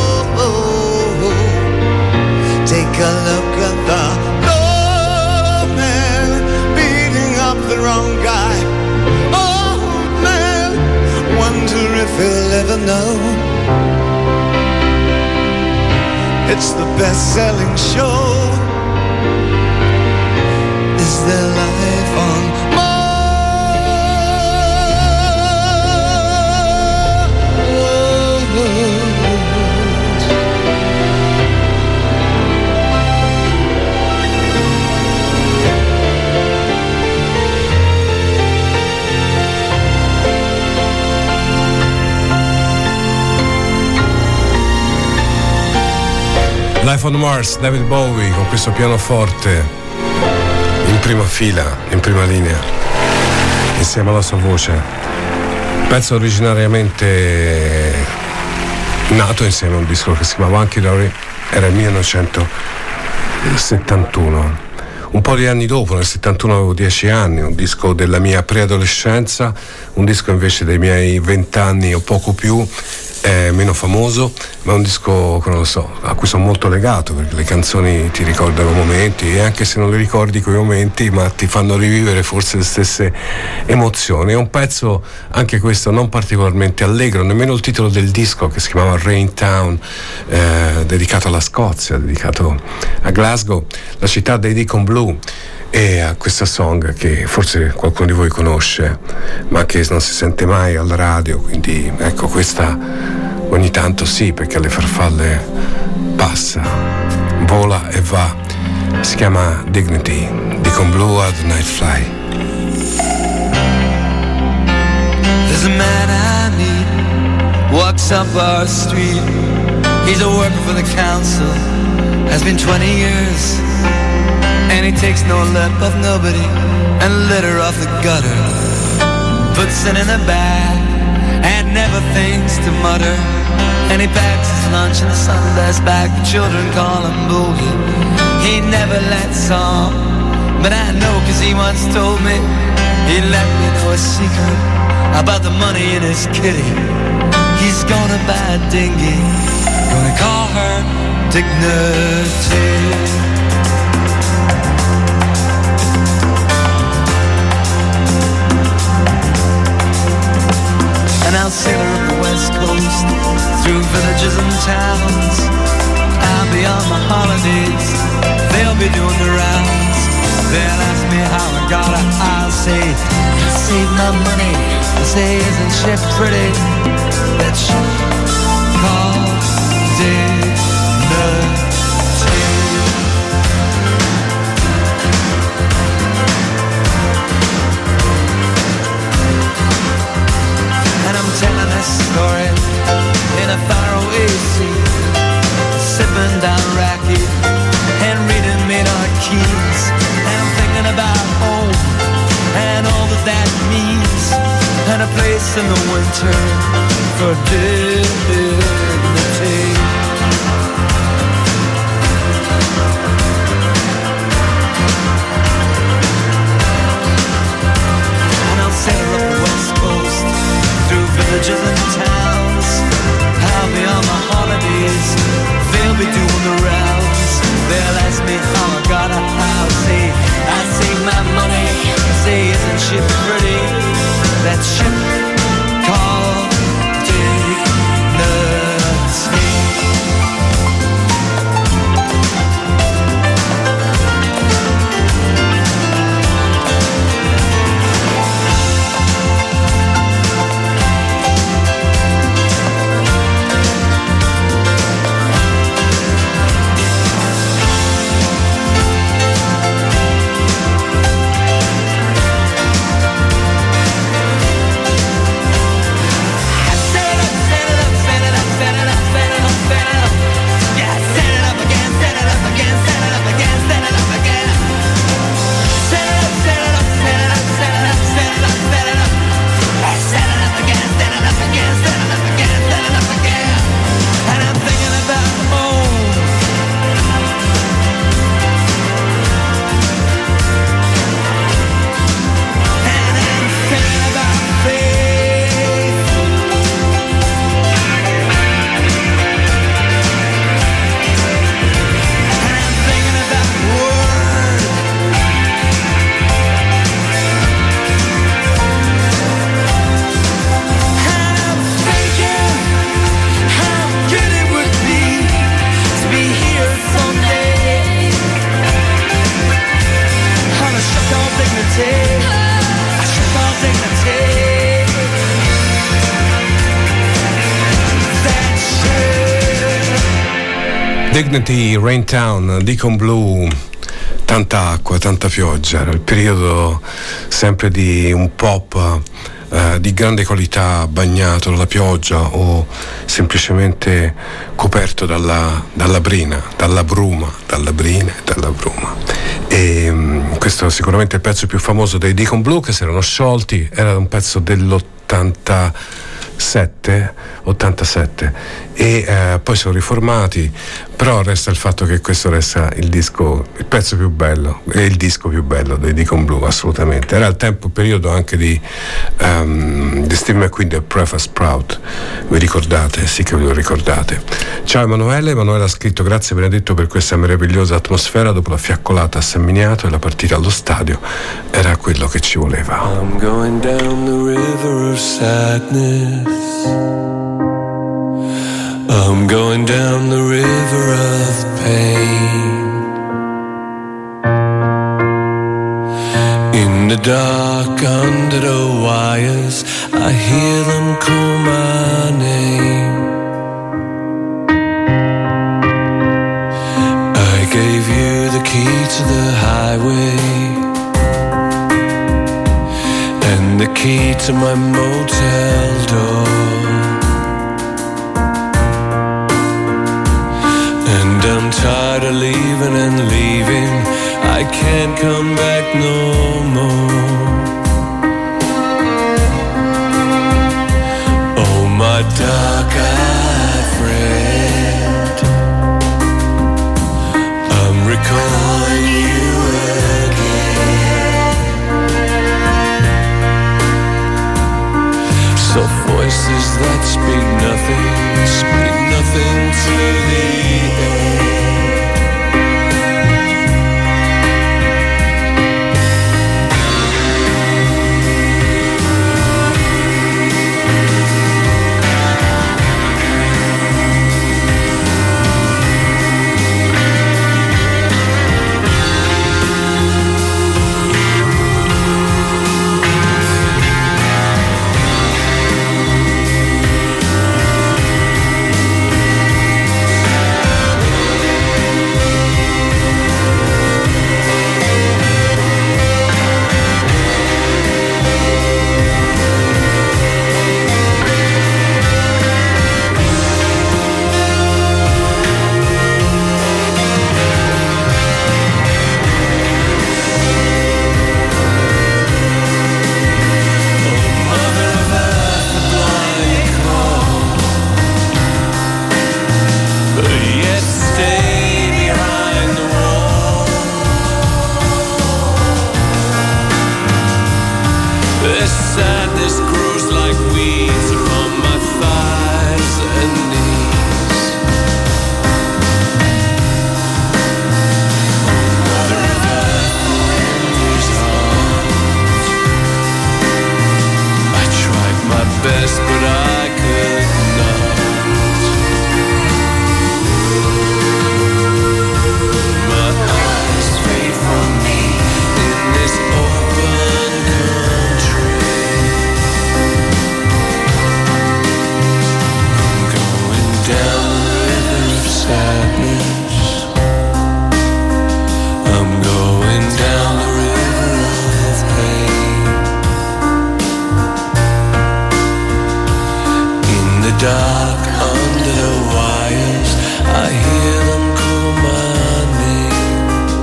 [SPEAKER 3] Take a look at the lawman beating up the wrong guy. Oh man, wonder if he'll ever know. It's the best-selling show. Is there life on Mars?
[SPEAKER 1] Life on Mars, David Bowie, con questo pianoforte in prima fila, in prima linea, insieme alla sua voce. Pezzo originariamente nato insieme a un disco che si chiamava Hunky Dory, era il millenovecentosettantuno. Un po' di anni dopo, nel settantuno avevo dieci anni, un disco della mia preadolescenza, un disco invece dei miei vent'anni o poco più, è meno famoso, ma è un disco che non lo so, a cui sono molto legato, perché le canzoni ti ricordano momenti, e anche se non li ricordi quei momenti, ma ti fanno rivivere forse le stesse emozioni. È un pezzo, anche questo, non particolarmente allegro, nemmeno il titolo del disco, che si chiamava Rain Town, eh, dedicato alla Scozia, dedicato a Glasgow, la città dei Deacon Blue, e a questa song che forse qualcuno di voi conosce, ma che non si sente mai alla radio, quindi ecco, questa ogni tanto sì, perché alle farfalle passa, vola e va. Si chiama Dignity, Deacon Blue at the Nightfly.
[SPEAKER 8] There's a man I meet, walks up our street. He's a worker for the council, has been twenty years. And he takes no lip of nobody and litter off the gutter, puts it in a bag and never thinks to mutter. And he packs his lunch in a Sunday bag, the children call him Boogie. He never lets on, but I know cause he once told me, he let me know a secret about the money in his kitty. He's gonna buy a dinghy, gonna call her Dignity. An outsailor on the west coast, through villages and towns, They'll ask me how I got it, I'll say I saved my money. I say, isn't she pretty? That ship called dignity. And I'm telling this story in a faraway sea, sipping down raki and reading Maynard Keynes. And I'm thinking about home and all that that means, and a place in the winter for dignity. And I'll sail up the west coast through villages and towns. I'll be on my holidays, they'll be doing the rounds. They'll ask me how I got a house. Say, I save my money. Say, isn't she pretty? That ship called dignity.
[SPEAKER 1] Dignity, Raintown, Deacon Blue, tanta acqua, tanta pioggia. Era il periodo sempre di un pop eh, di grande qualità, bagnato dalla pioggia o semplicemente coperto dalla, dalla brina, dalla bruma, dalla brina e dalla bruma. E um, questo è sicuramente il pezzo più famoso dei Deacon Blue, che si erano sciolti. Era un pezzo dell'ottantasette ottantasette e eh, poi sono riformati, però resta il fatto che questo resta il disco, il pezzo più bello e il disco più bello dei Deacon Blue, assolutamente. Era il tempo, periodo anche di, um, di Steve McQueen del Preface Sprout, vi ricordate? Sì che ve lo ricordate. Ciao Emanuele, Emanuele ha scritto: grazie Benedetto per questa meravigliosa atmosfera dopo la fiaccolata a San Miniato e la partita allo stadio, era quello che ci voleva.
[SPEAKER 9] I'm going down the river of sadness, I'm going down the river of pain. In the dark under the wires I hear them call my name. I gave you the key to the highway and the key to my motel door. And I'm tired of leaving and leaving, I can't come back no more. Oh my dark-eyed friend, I'm recalling you again. Soft voices that speak nothing, speak nothing to the yet stay behind the wall. The sadness grows like weeds from my thighs and knees. Mother Earth moves on. I tried my best, but I could not. My eyes fade from me in this open country. I'm going down the river of sadness. I'm going down the river of pain. In the dark, under the wires, I hear them call my name.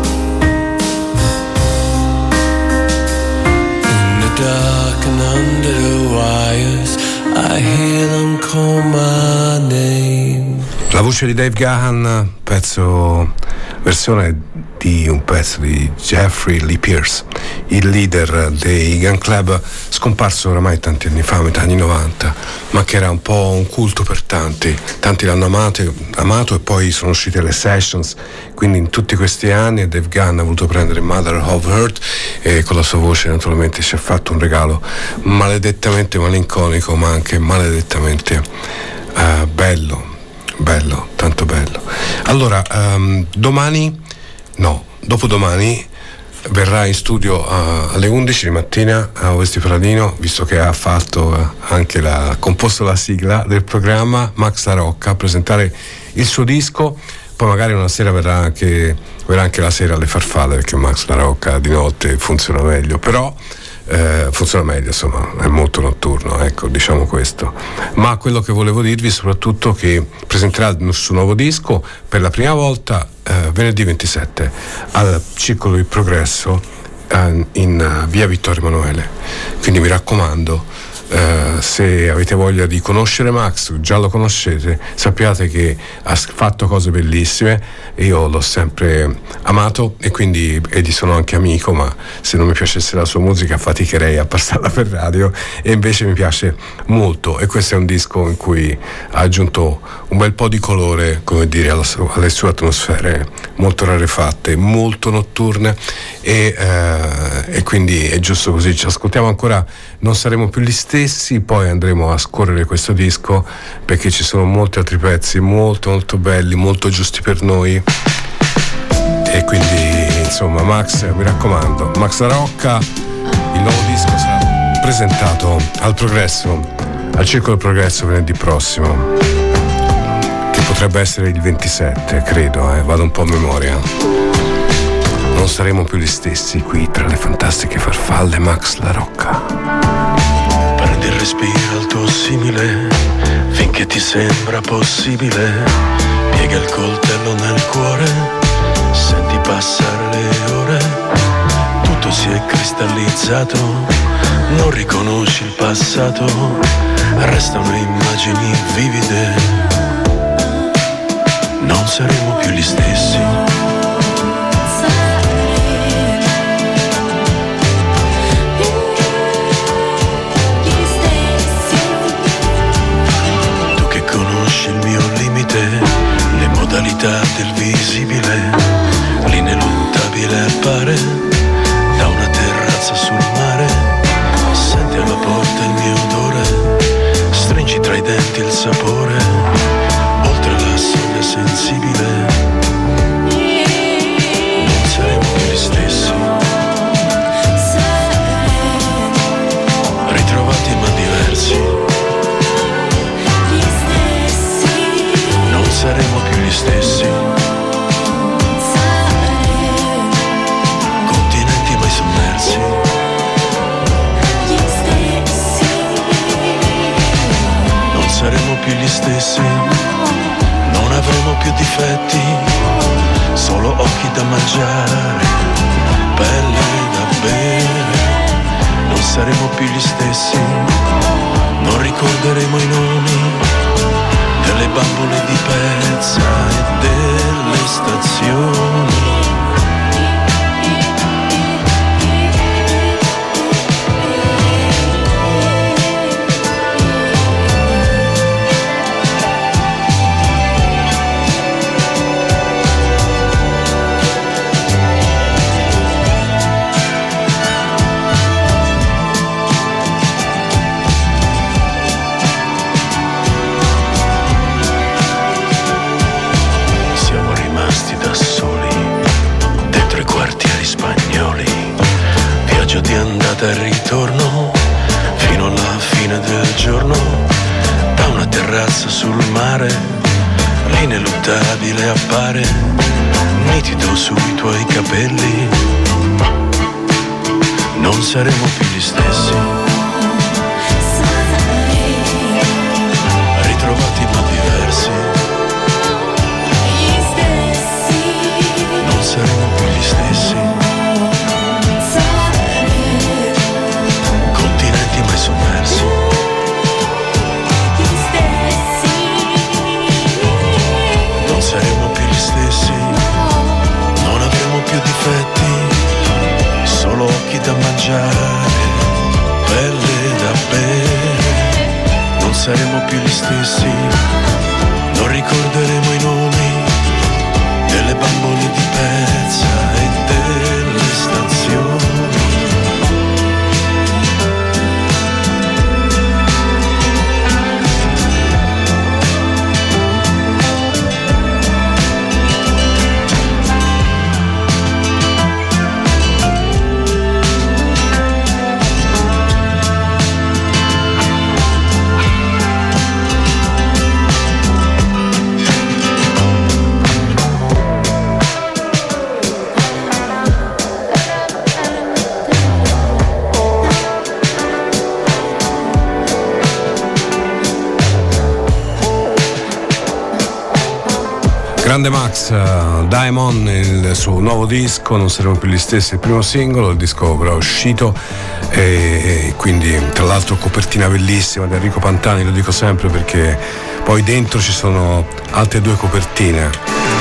[SPEAKER 9] In the dark and under the wires, I hear them call my name.
[SPEAKER 1] La voce di Dave Gahan, pezzo, versione di un pezzo di Jeffrey Lee Pierce, il leader dei Gun Club, scomparso oramai tanti anni fa, metà anni novanta, ma che era un po' un culto per tanti. Tanti l'hanno amato, amato e poi sono uscite le sessions, quindi in tutti questi anni Dave Gahan ha voluto prendere Mother of Earth e con la sua voce naturalmente ci ha fatto un regalo maledettamente malinconico, ma anche maledettamente uh, bello. Bello, tanto bello. Allora, um, domani, no, dopodomani verrà in studio uh, alle undici di mattina a Ovest Paladino, visto che ha fatto uh, anche la, composto la sigla del programma, Max La Rocca, a presentare il suo disco. Poi magari una sera verrà anche, verrà anche la sera alle farfalle, perché Max La Rocca di notte funziona meglio, però Eh, funziona meglio, insomma, è molto notturno, ecco, diciamo questo. Ma quello che volevo dirvi soprattutto che presenterà il suo nuovo disco per la prima volta eh, venerdì ventisette al Circolo Il Progresso eh, in uh, via Vittorio Emanuele. Quindi mi raccomando, Uh, se avete voglia di conoscere Max, già lo conoscete, sappiate che ha fatto cose bellissime, io l'ho sempre amato e quindi e gli sono anche amico, ma se non mi piacesse la sua musica faticherei a passarla per radio, e invece mi piace molto, e questo è un disco in cui ha aggiunto un bel po' di colore, come dire, alla, alle sue atmosfere molto rarefatte, molto notturne, e, uh, e quindi è giusto così. Ci ascoltiamo ancora Non saremo più gli stessi, poi andremo a scorrere questo disco perché ci sono molti altri pezzi molto molto belli, molto giusti per noi, e quindi insomma Max, mi raccomando, Max La Rocca, il nuovo disco sarà presentato al Progresso, al Circolo del Progresso venerdì prossimo, che potrebbe essere il ventisette, credo, eh, vado un po' a memoria. Non saremo più gli stessi, qui tra le fantastiche farfalle, Max La Rocca.
[SPEAKER 10] Prendi il respiro al tuo simile, finché ti sembra possibile. Piega il coltello nel cuore, senti passare le ore. Tutto si è cristallizzato, non riconosci il passato. Restano immagini vivide, non saremo più gli stessi. Le modalità del visibile, l'ineluttabile appare da una terrazza sul mare. Senti alla porta il mio odore, stringi tra i denti il sapore, oltre la soglia sensibile. Non saremo più gli stessi, ritrovati ma diversi. Saremo più gli stessi, continenti mai sommersi. Non saremo più gli stessi, non avremo più difetti, solo occhi da mangiare, pelle da bere. Non saremo più gli stessi, non ricorderemo i nomi delle bambole di pezza e delle stazioni. Di andata e ritorno fino alla fine del giorno, da una terrazza sul mare, l'ineluttabile appare nitido sui tuoi capelli. Non saremo più gli stessi, ritrovati ma diversi. Non saremo più gli stessi, mai sommersi. Non saremo più gli stessi, non avremo più difetti, solo occhi da mangiare, pelle da bere. Non saremo più gli stessi, non ricorderemo i nomi delle bambole di pezza e delle stazioni.
[SPEAKER 1] Grande Max, uh, Diamond, il suo nuovo disco, Non saremo più gli stessi, il primo singolo, il disco però è uscito e, e quindi tra l'altro copertina bellissima di Enrico Pantani, lo dico sempre perché poi dentro ci sono altre due copertine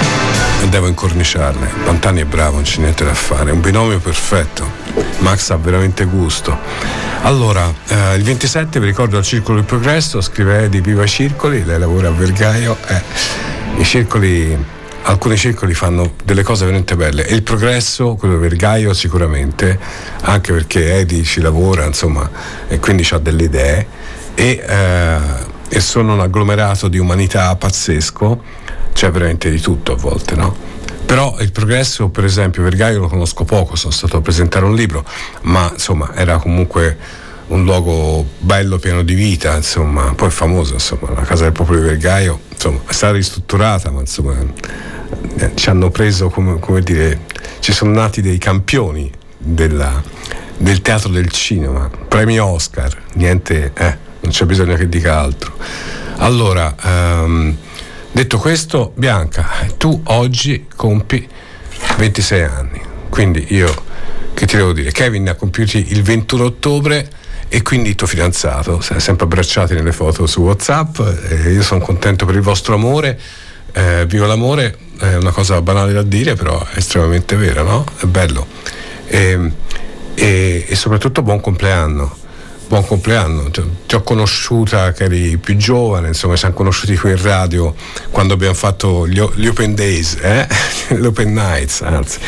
[SPEAKER 1] e devo incorniciarle. Pantani è bravo, non c'è niente da fare, è un binomio perfetto, Max ha veramente gusto. Allora, eh, il ventisette vi ricordo al Circolo del Progresso, scrive di Viva Circoli, lei lavora a Vergaio, eh. I circoli, alcuni circoli fanno delle cose veramente belle e il Progresso, quello di Vergaio sicuramente, anche perché Edi ci lavora, insomma, e quindi ha delle idee e, eh, e sono un agglomerato di umanità pazzesco, c'è veramente di tutto a volte, no? Però il Progresso, per esempio, Vergaio lo conosco poco, sono stato a presentare un libro, ma insomma era comunque un luogo bello, pieno di vita, insomma, poi famoso, insomma, la casa del popolo di Vergaio, insomma, è stata ristrutturata, ma insomma eh, ci hanno preso, come, come dire, ci sono nati dei campioni della, del teatro del cinema, premi Oscar, niente, eh, non c'è bisogno che dica altro. Allora, ehm, detto questo, Bianca, tu oggi compi ventisei anni, quindi io, che ti devo dire, Kevin ne ha compiuti il ventuno ottobre, e quindi il tuo fidanzato, siete sempre abbracciati nelle foto su WhatsApp, e io sono contento per il vostro amore, eh, viva l'amore, è una cosa banale da dire, però è estremamente vera, no? È bello. E, e, e soprattutto buon compleanno. Buon compleanno, ti ho conosciuta che eri più giovane, insomma ci siamo conosciuti qui in radio quando abbiamo fatto gli, gli Open Days, eh? l'Open Nights anzi,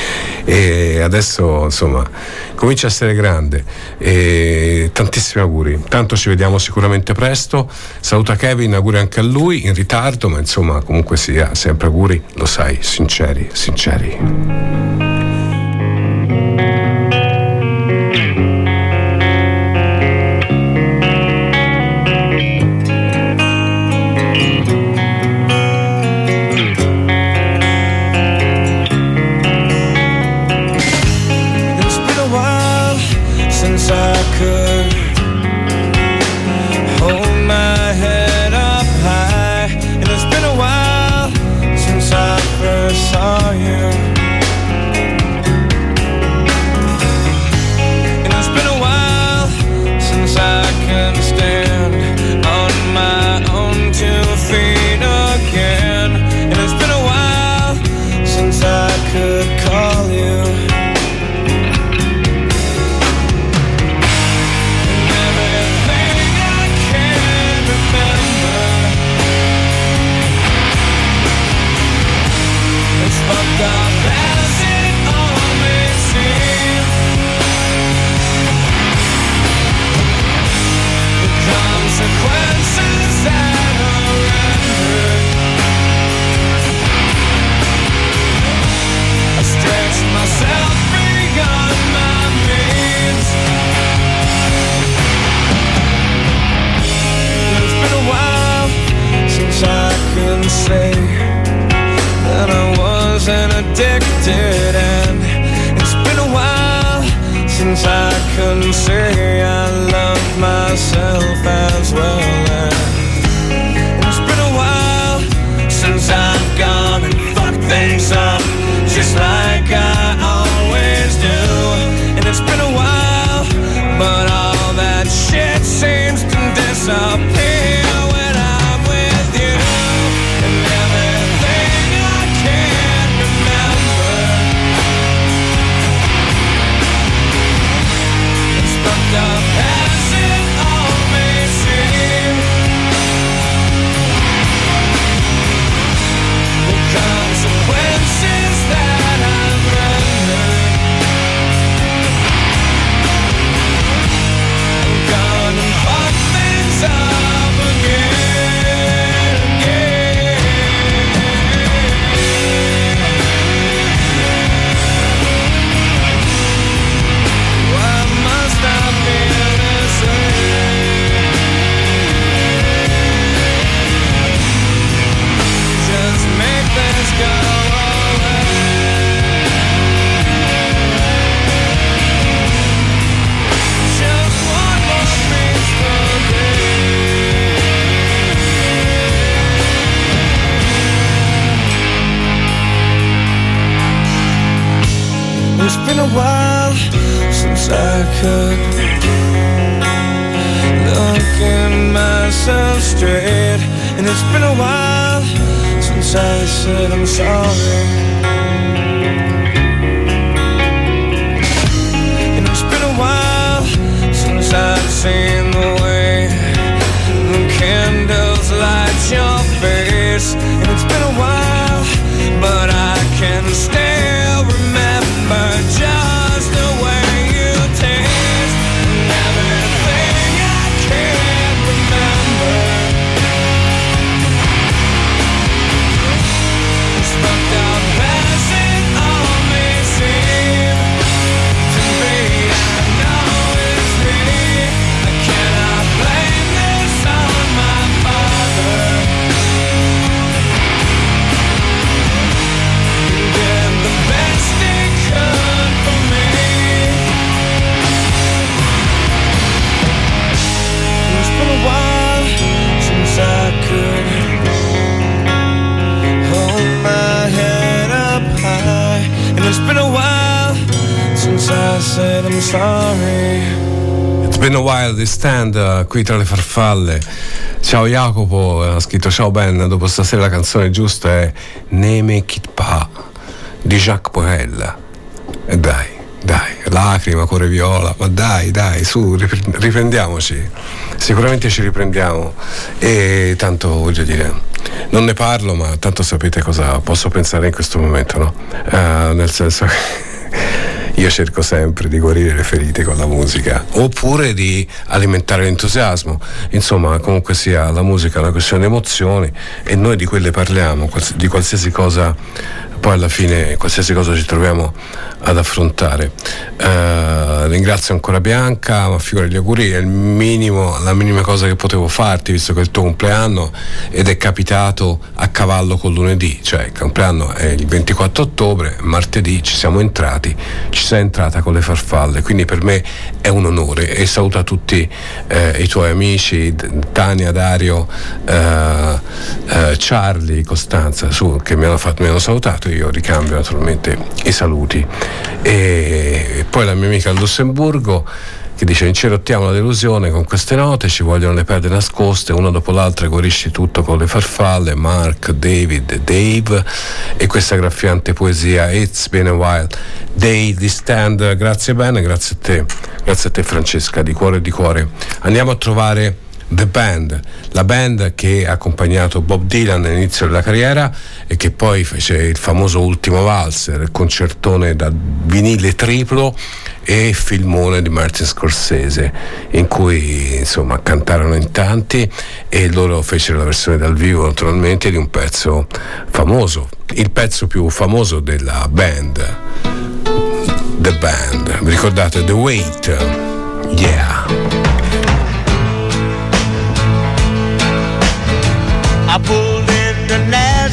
[SPEAKER 1] e adesso insomma comincia a essere grande e tantissimi auguri, tanto ci vediamo sicuramente presto, saluta Kevin, auguri anche a lui in ritardo, ma insomma comunque sia sempre auguri, lo sai, sinceri, sinceri.
[SPEAKER 2] Stand on my own two feet.
[SPEAKER 9] say that I wasn't addicted, and it's been a while since I couldn't say I love myself as well. And it's been a while since I've gone and fucked things up just like I always do. And it's been a while, but all that shit seems to disappear when I'm with you. And everything I can't remember, it's fucked up as it all may seem. The consequences that I've rendered, I'm gonna fuck things up again, yeah. Why must I feel this way? Just make this go away. Just one more peaceful day. It's been a while since I could look in myself straight, and it's been a while since I said I'm sorry. And it's been a while since I've seen the way the candles light your face. And it's been a while, but I can still remember just the way you taste. And everything I can't remember, it's fucked up as it all may seem to me. I know it's me. I cannot blame this on my father. He did the best he could for me. It's been a while since I could hold my head up high, and it's been a while since I said I'm sorry.
[SPEAKER 1] It's been a while di stand uh, qui tra le farfalle. Ciao Jacopo, ha scritto ciao Ben, dopo stasera la canzone giusta è Ne me quitte pas di Jacques Brel. E dai, dai, lacrima, cuore viola, ma dai, dai, su, ripre- riprendiamoci. Sicuramente ci riprendiamo, e tanto voglio dire, non ne parlo, ma tanto sapete cosa posso pensare in questo momento, no? Uh, nel senso che io cerco sempre di guarire le ferite con la musica, oppure di alimentare l'entusiasmo. Insomma, comunque sia, la musica è una questione di emozioni, e noi di quelle parliamo, di qualsiasi cosa, poi alla fine qualsiasi cosa ci troviamo ad affrontare. Uh, ringrazio ancora Bianca, ma figura gli auguri, è il minimo, la minima cosa che potevo farti, visto che è il tuo compleanno ed è capitato a cavallo col lunedì, cioè il compleanno è il ventiquattro ottobre, martedì ci siamo entrati, ci sei entrata con le farfalle, quindi per me è un onore, e saluta tutti eh, i tuoi amici, Tania, Dario, eh, eh, Charlie, Costanza, su, che mi hanno, fatto, mi hanno salutato. Io ricambio naturalmente i saluti. E poi la mia amica al Lussemburgo, che dice: incerottiamo la delusione con queste note, ci vogliono le perle nascoste, una dopo l'altra guarisci tutto con le farfalle. Mark, David, Dave, e questa graffiante poesia It's been a while Day di Stand. Grazie bene, grazie a te, grazie a te Francesca, di cuore e di cuore. Andiamo a trovare The Band, la band che ha accompagnato Bob Dylan all'inizio della carriera e che poi fece il famoso Ultimo Valzer, il concertone da vinile triplo e filmone di Martin Scorsese, in cui insomma cantarono in tanti, e loro fecero la versione dal vivo naturalmente di un pezzo famoso, il pezzo più famoso della band, The Band. Vi ricordate The Weight? Yeah.
[SPEAKER 4] I pulled into Nashville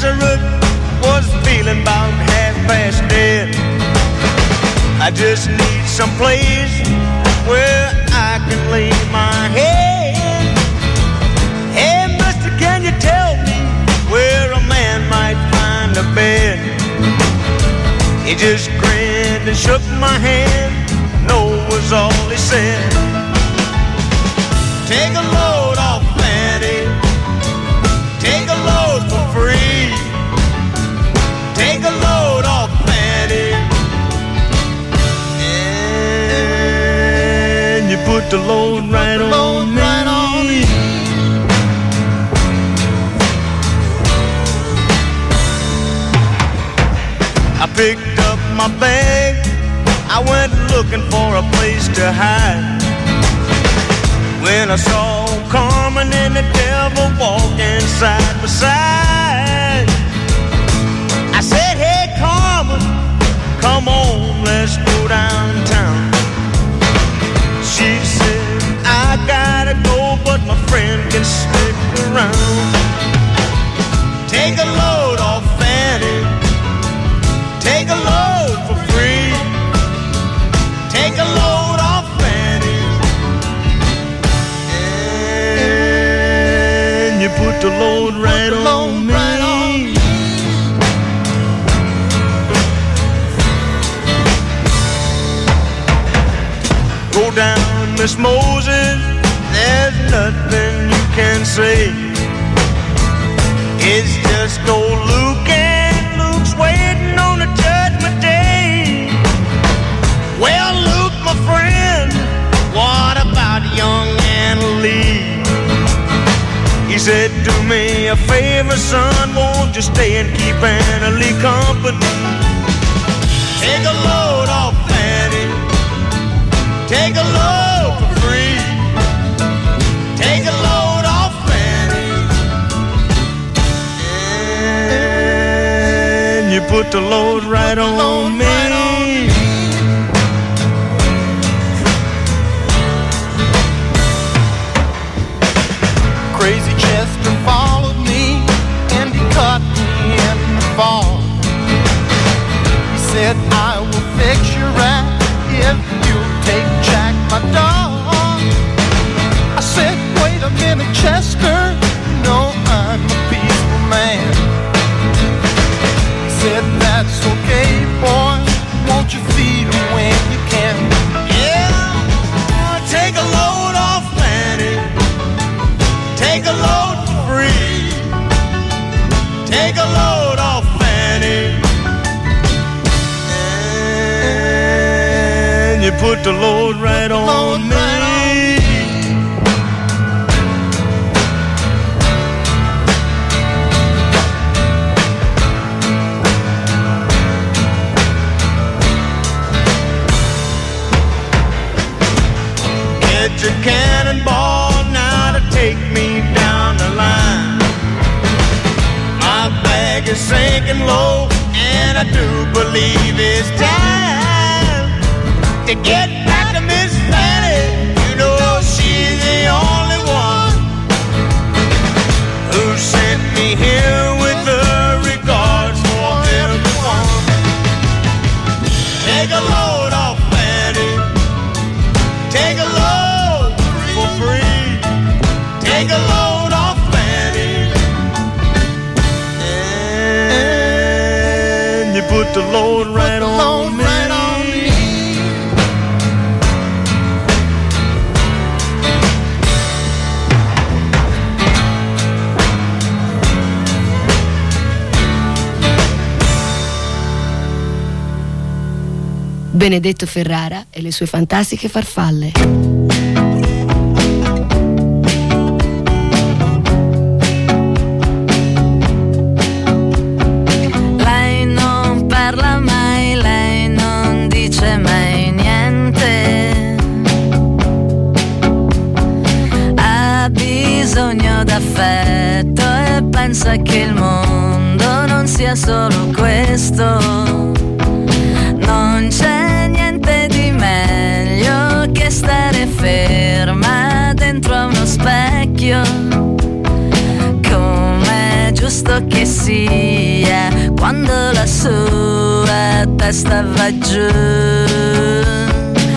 [SPEAKER 6] someplace where I can lay my head. Hey, mister, can you tell me where a man might find a bed? He just grinned and shook my hand. No was all he said. Take a load off Fanny. Take a load for free. Take a load off Fanny. And you put the load right on me. I picked up my bag. I went looking for a place to hide. When I saw Carmen and the devil walking side by side, I said, hey Carmen, come on, let's go downtown. She said, I gotta go, but my friend can stick around. Take a load off Fanny. Take a load for free. Take a load off Fanny. And you put the load right on me. Go down, Miss Moses, there's nothing you can say. It's just old Luke, and Luke's waiting on the judgment day. Well, Luke, my friend, what about young Anna Lee? He said, do me a favor, son, won't you stay and keep Anna Lee company? Take a load off Fanny. Take a load for free. Take a load off Fanny. And you put the load right on me.
[SPEAKER 4] Crazy Chester followed me and he caught me in the fall. He said, I will fix your rap if you'll take Jack, my dog. I said, wait a minute, Chester, you know I'm a peaceful man. He said, that's okay, boy, won't you feed him when you can? Yeah, take a load off Fanny. Take a load for free. Take a load off Fanny. And you put the load right on me. Get your cannonball now to take me down the line. My bag is sinking low, and I do believe it's time to get back to Miss Fanny. You know she's the only one who sent me here with her regards for everyone. Take a load off Fanny. Take a load for free. Take a load off Fanny. And you put the load right on me.
[SPEAKER 5] Benedetto Ferrara e le sue fantastiche farfalle.
[SPEAKER 11] Lei non parla mai, lei non dice mai niente. Ha bisogno d'affetto e pensa che il mondo non sia solo questo. Non c'è niente di meglio che stare ferma dentro a uno specchio, com'è giusto che sia quando la sua testa va giù.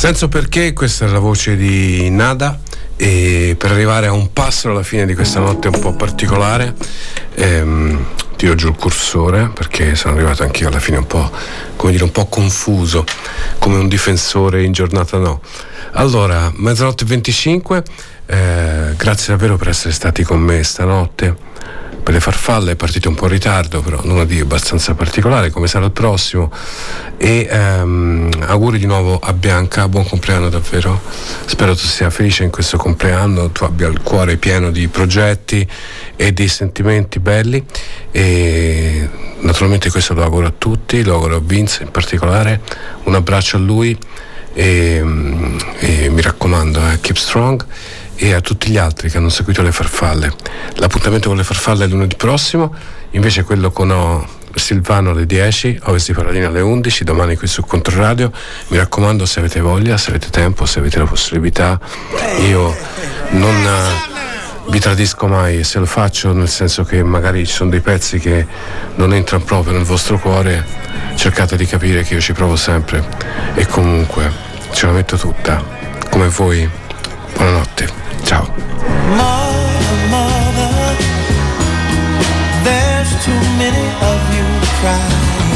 [SPEAKER 1] Senza perché, questa è la voce di Nada, e per arrivare a un passo alla fine di questa notte un po' particolare, ehm, tiro giù il cursore perché sono arrivato anch'io alla fine un po', come dire, un po' confuso, come un difensore in giornata no. Allora, mezzanotte e venticinque, eh, grazie davvero per essere stati con me stanotte. Per le farfalle è partito un po' in ritardo, però lunedì è abbastanza particolare, come sarà il prossimo. E ehm, auguri di nuovo a Bianca, buon compleanno davvero. Spero tu sia felice in questo compleanno, tu abbia il cuore pieno di progetti e di sentimenti belli. E naturalmente questo lo auguro a tutti, lo auguro a Vince in particolare. Un abbraccio a lui e, e mi raccomando, eh, keep strong. E a tutti gli altri che hanno seguito le farfalle. L'appuntamento con le farfalle è lunedì prossimo, invece quello con o, Silvano alle dieci, Ovest di Paradina alle undici, domani qui su Controradio. Mi raccomando, se avete voglia, se avete tempo, se avete la possibilità, io non uh, vi tradisco mai, se lo faccio, nel senso che magari ci sono dei pezzi che non entrano proprio nel vostro cuore, cercate di capire che io ci provo sempre e comunque ce la metto tutta, come voi. Buonanotte. Ciao.
[SPEAKER 3] Mother, mother, there's too many of you crying.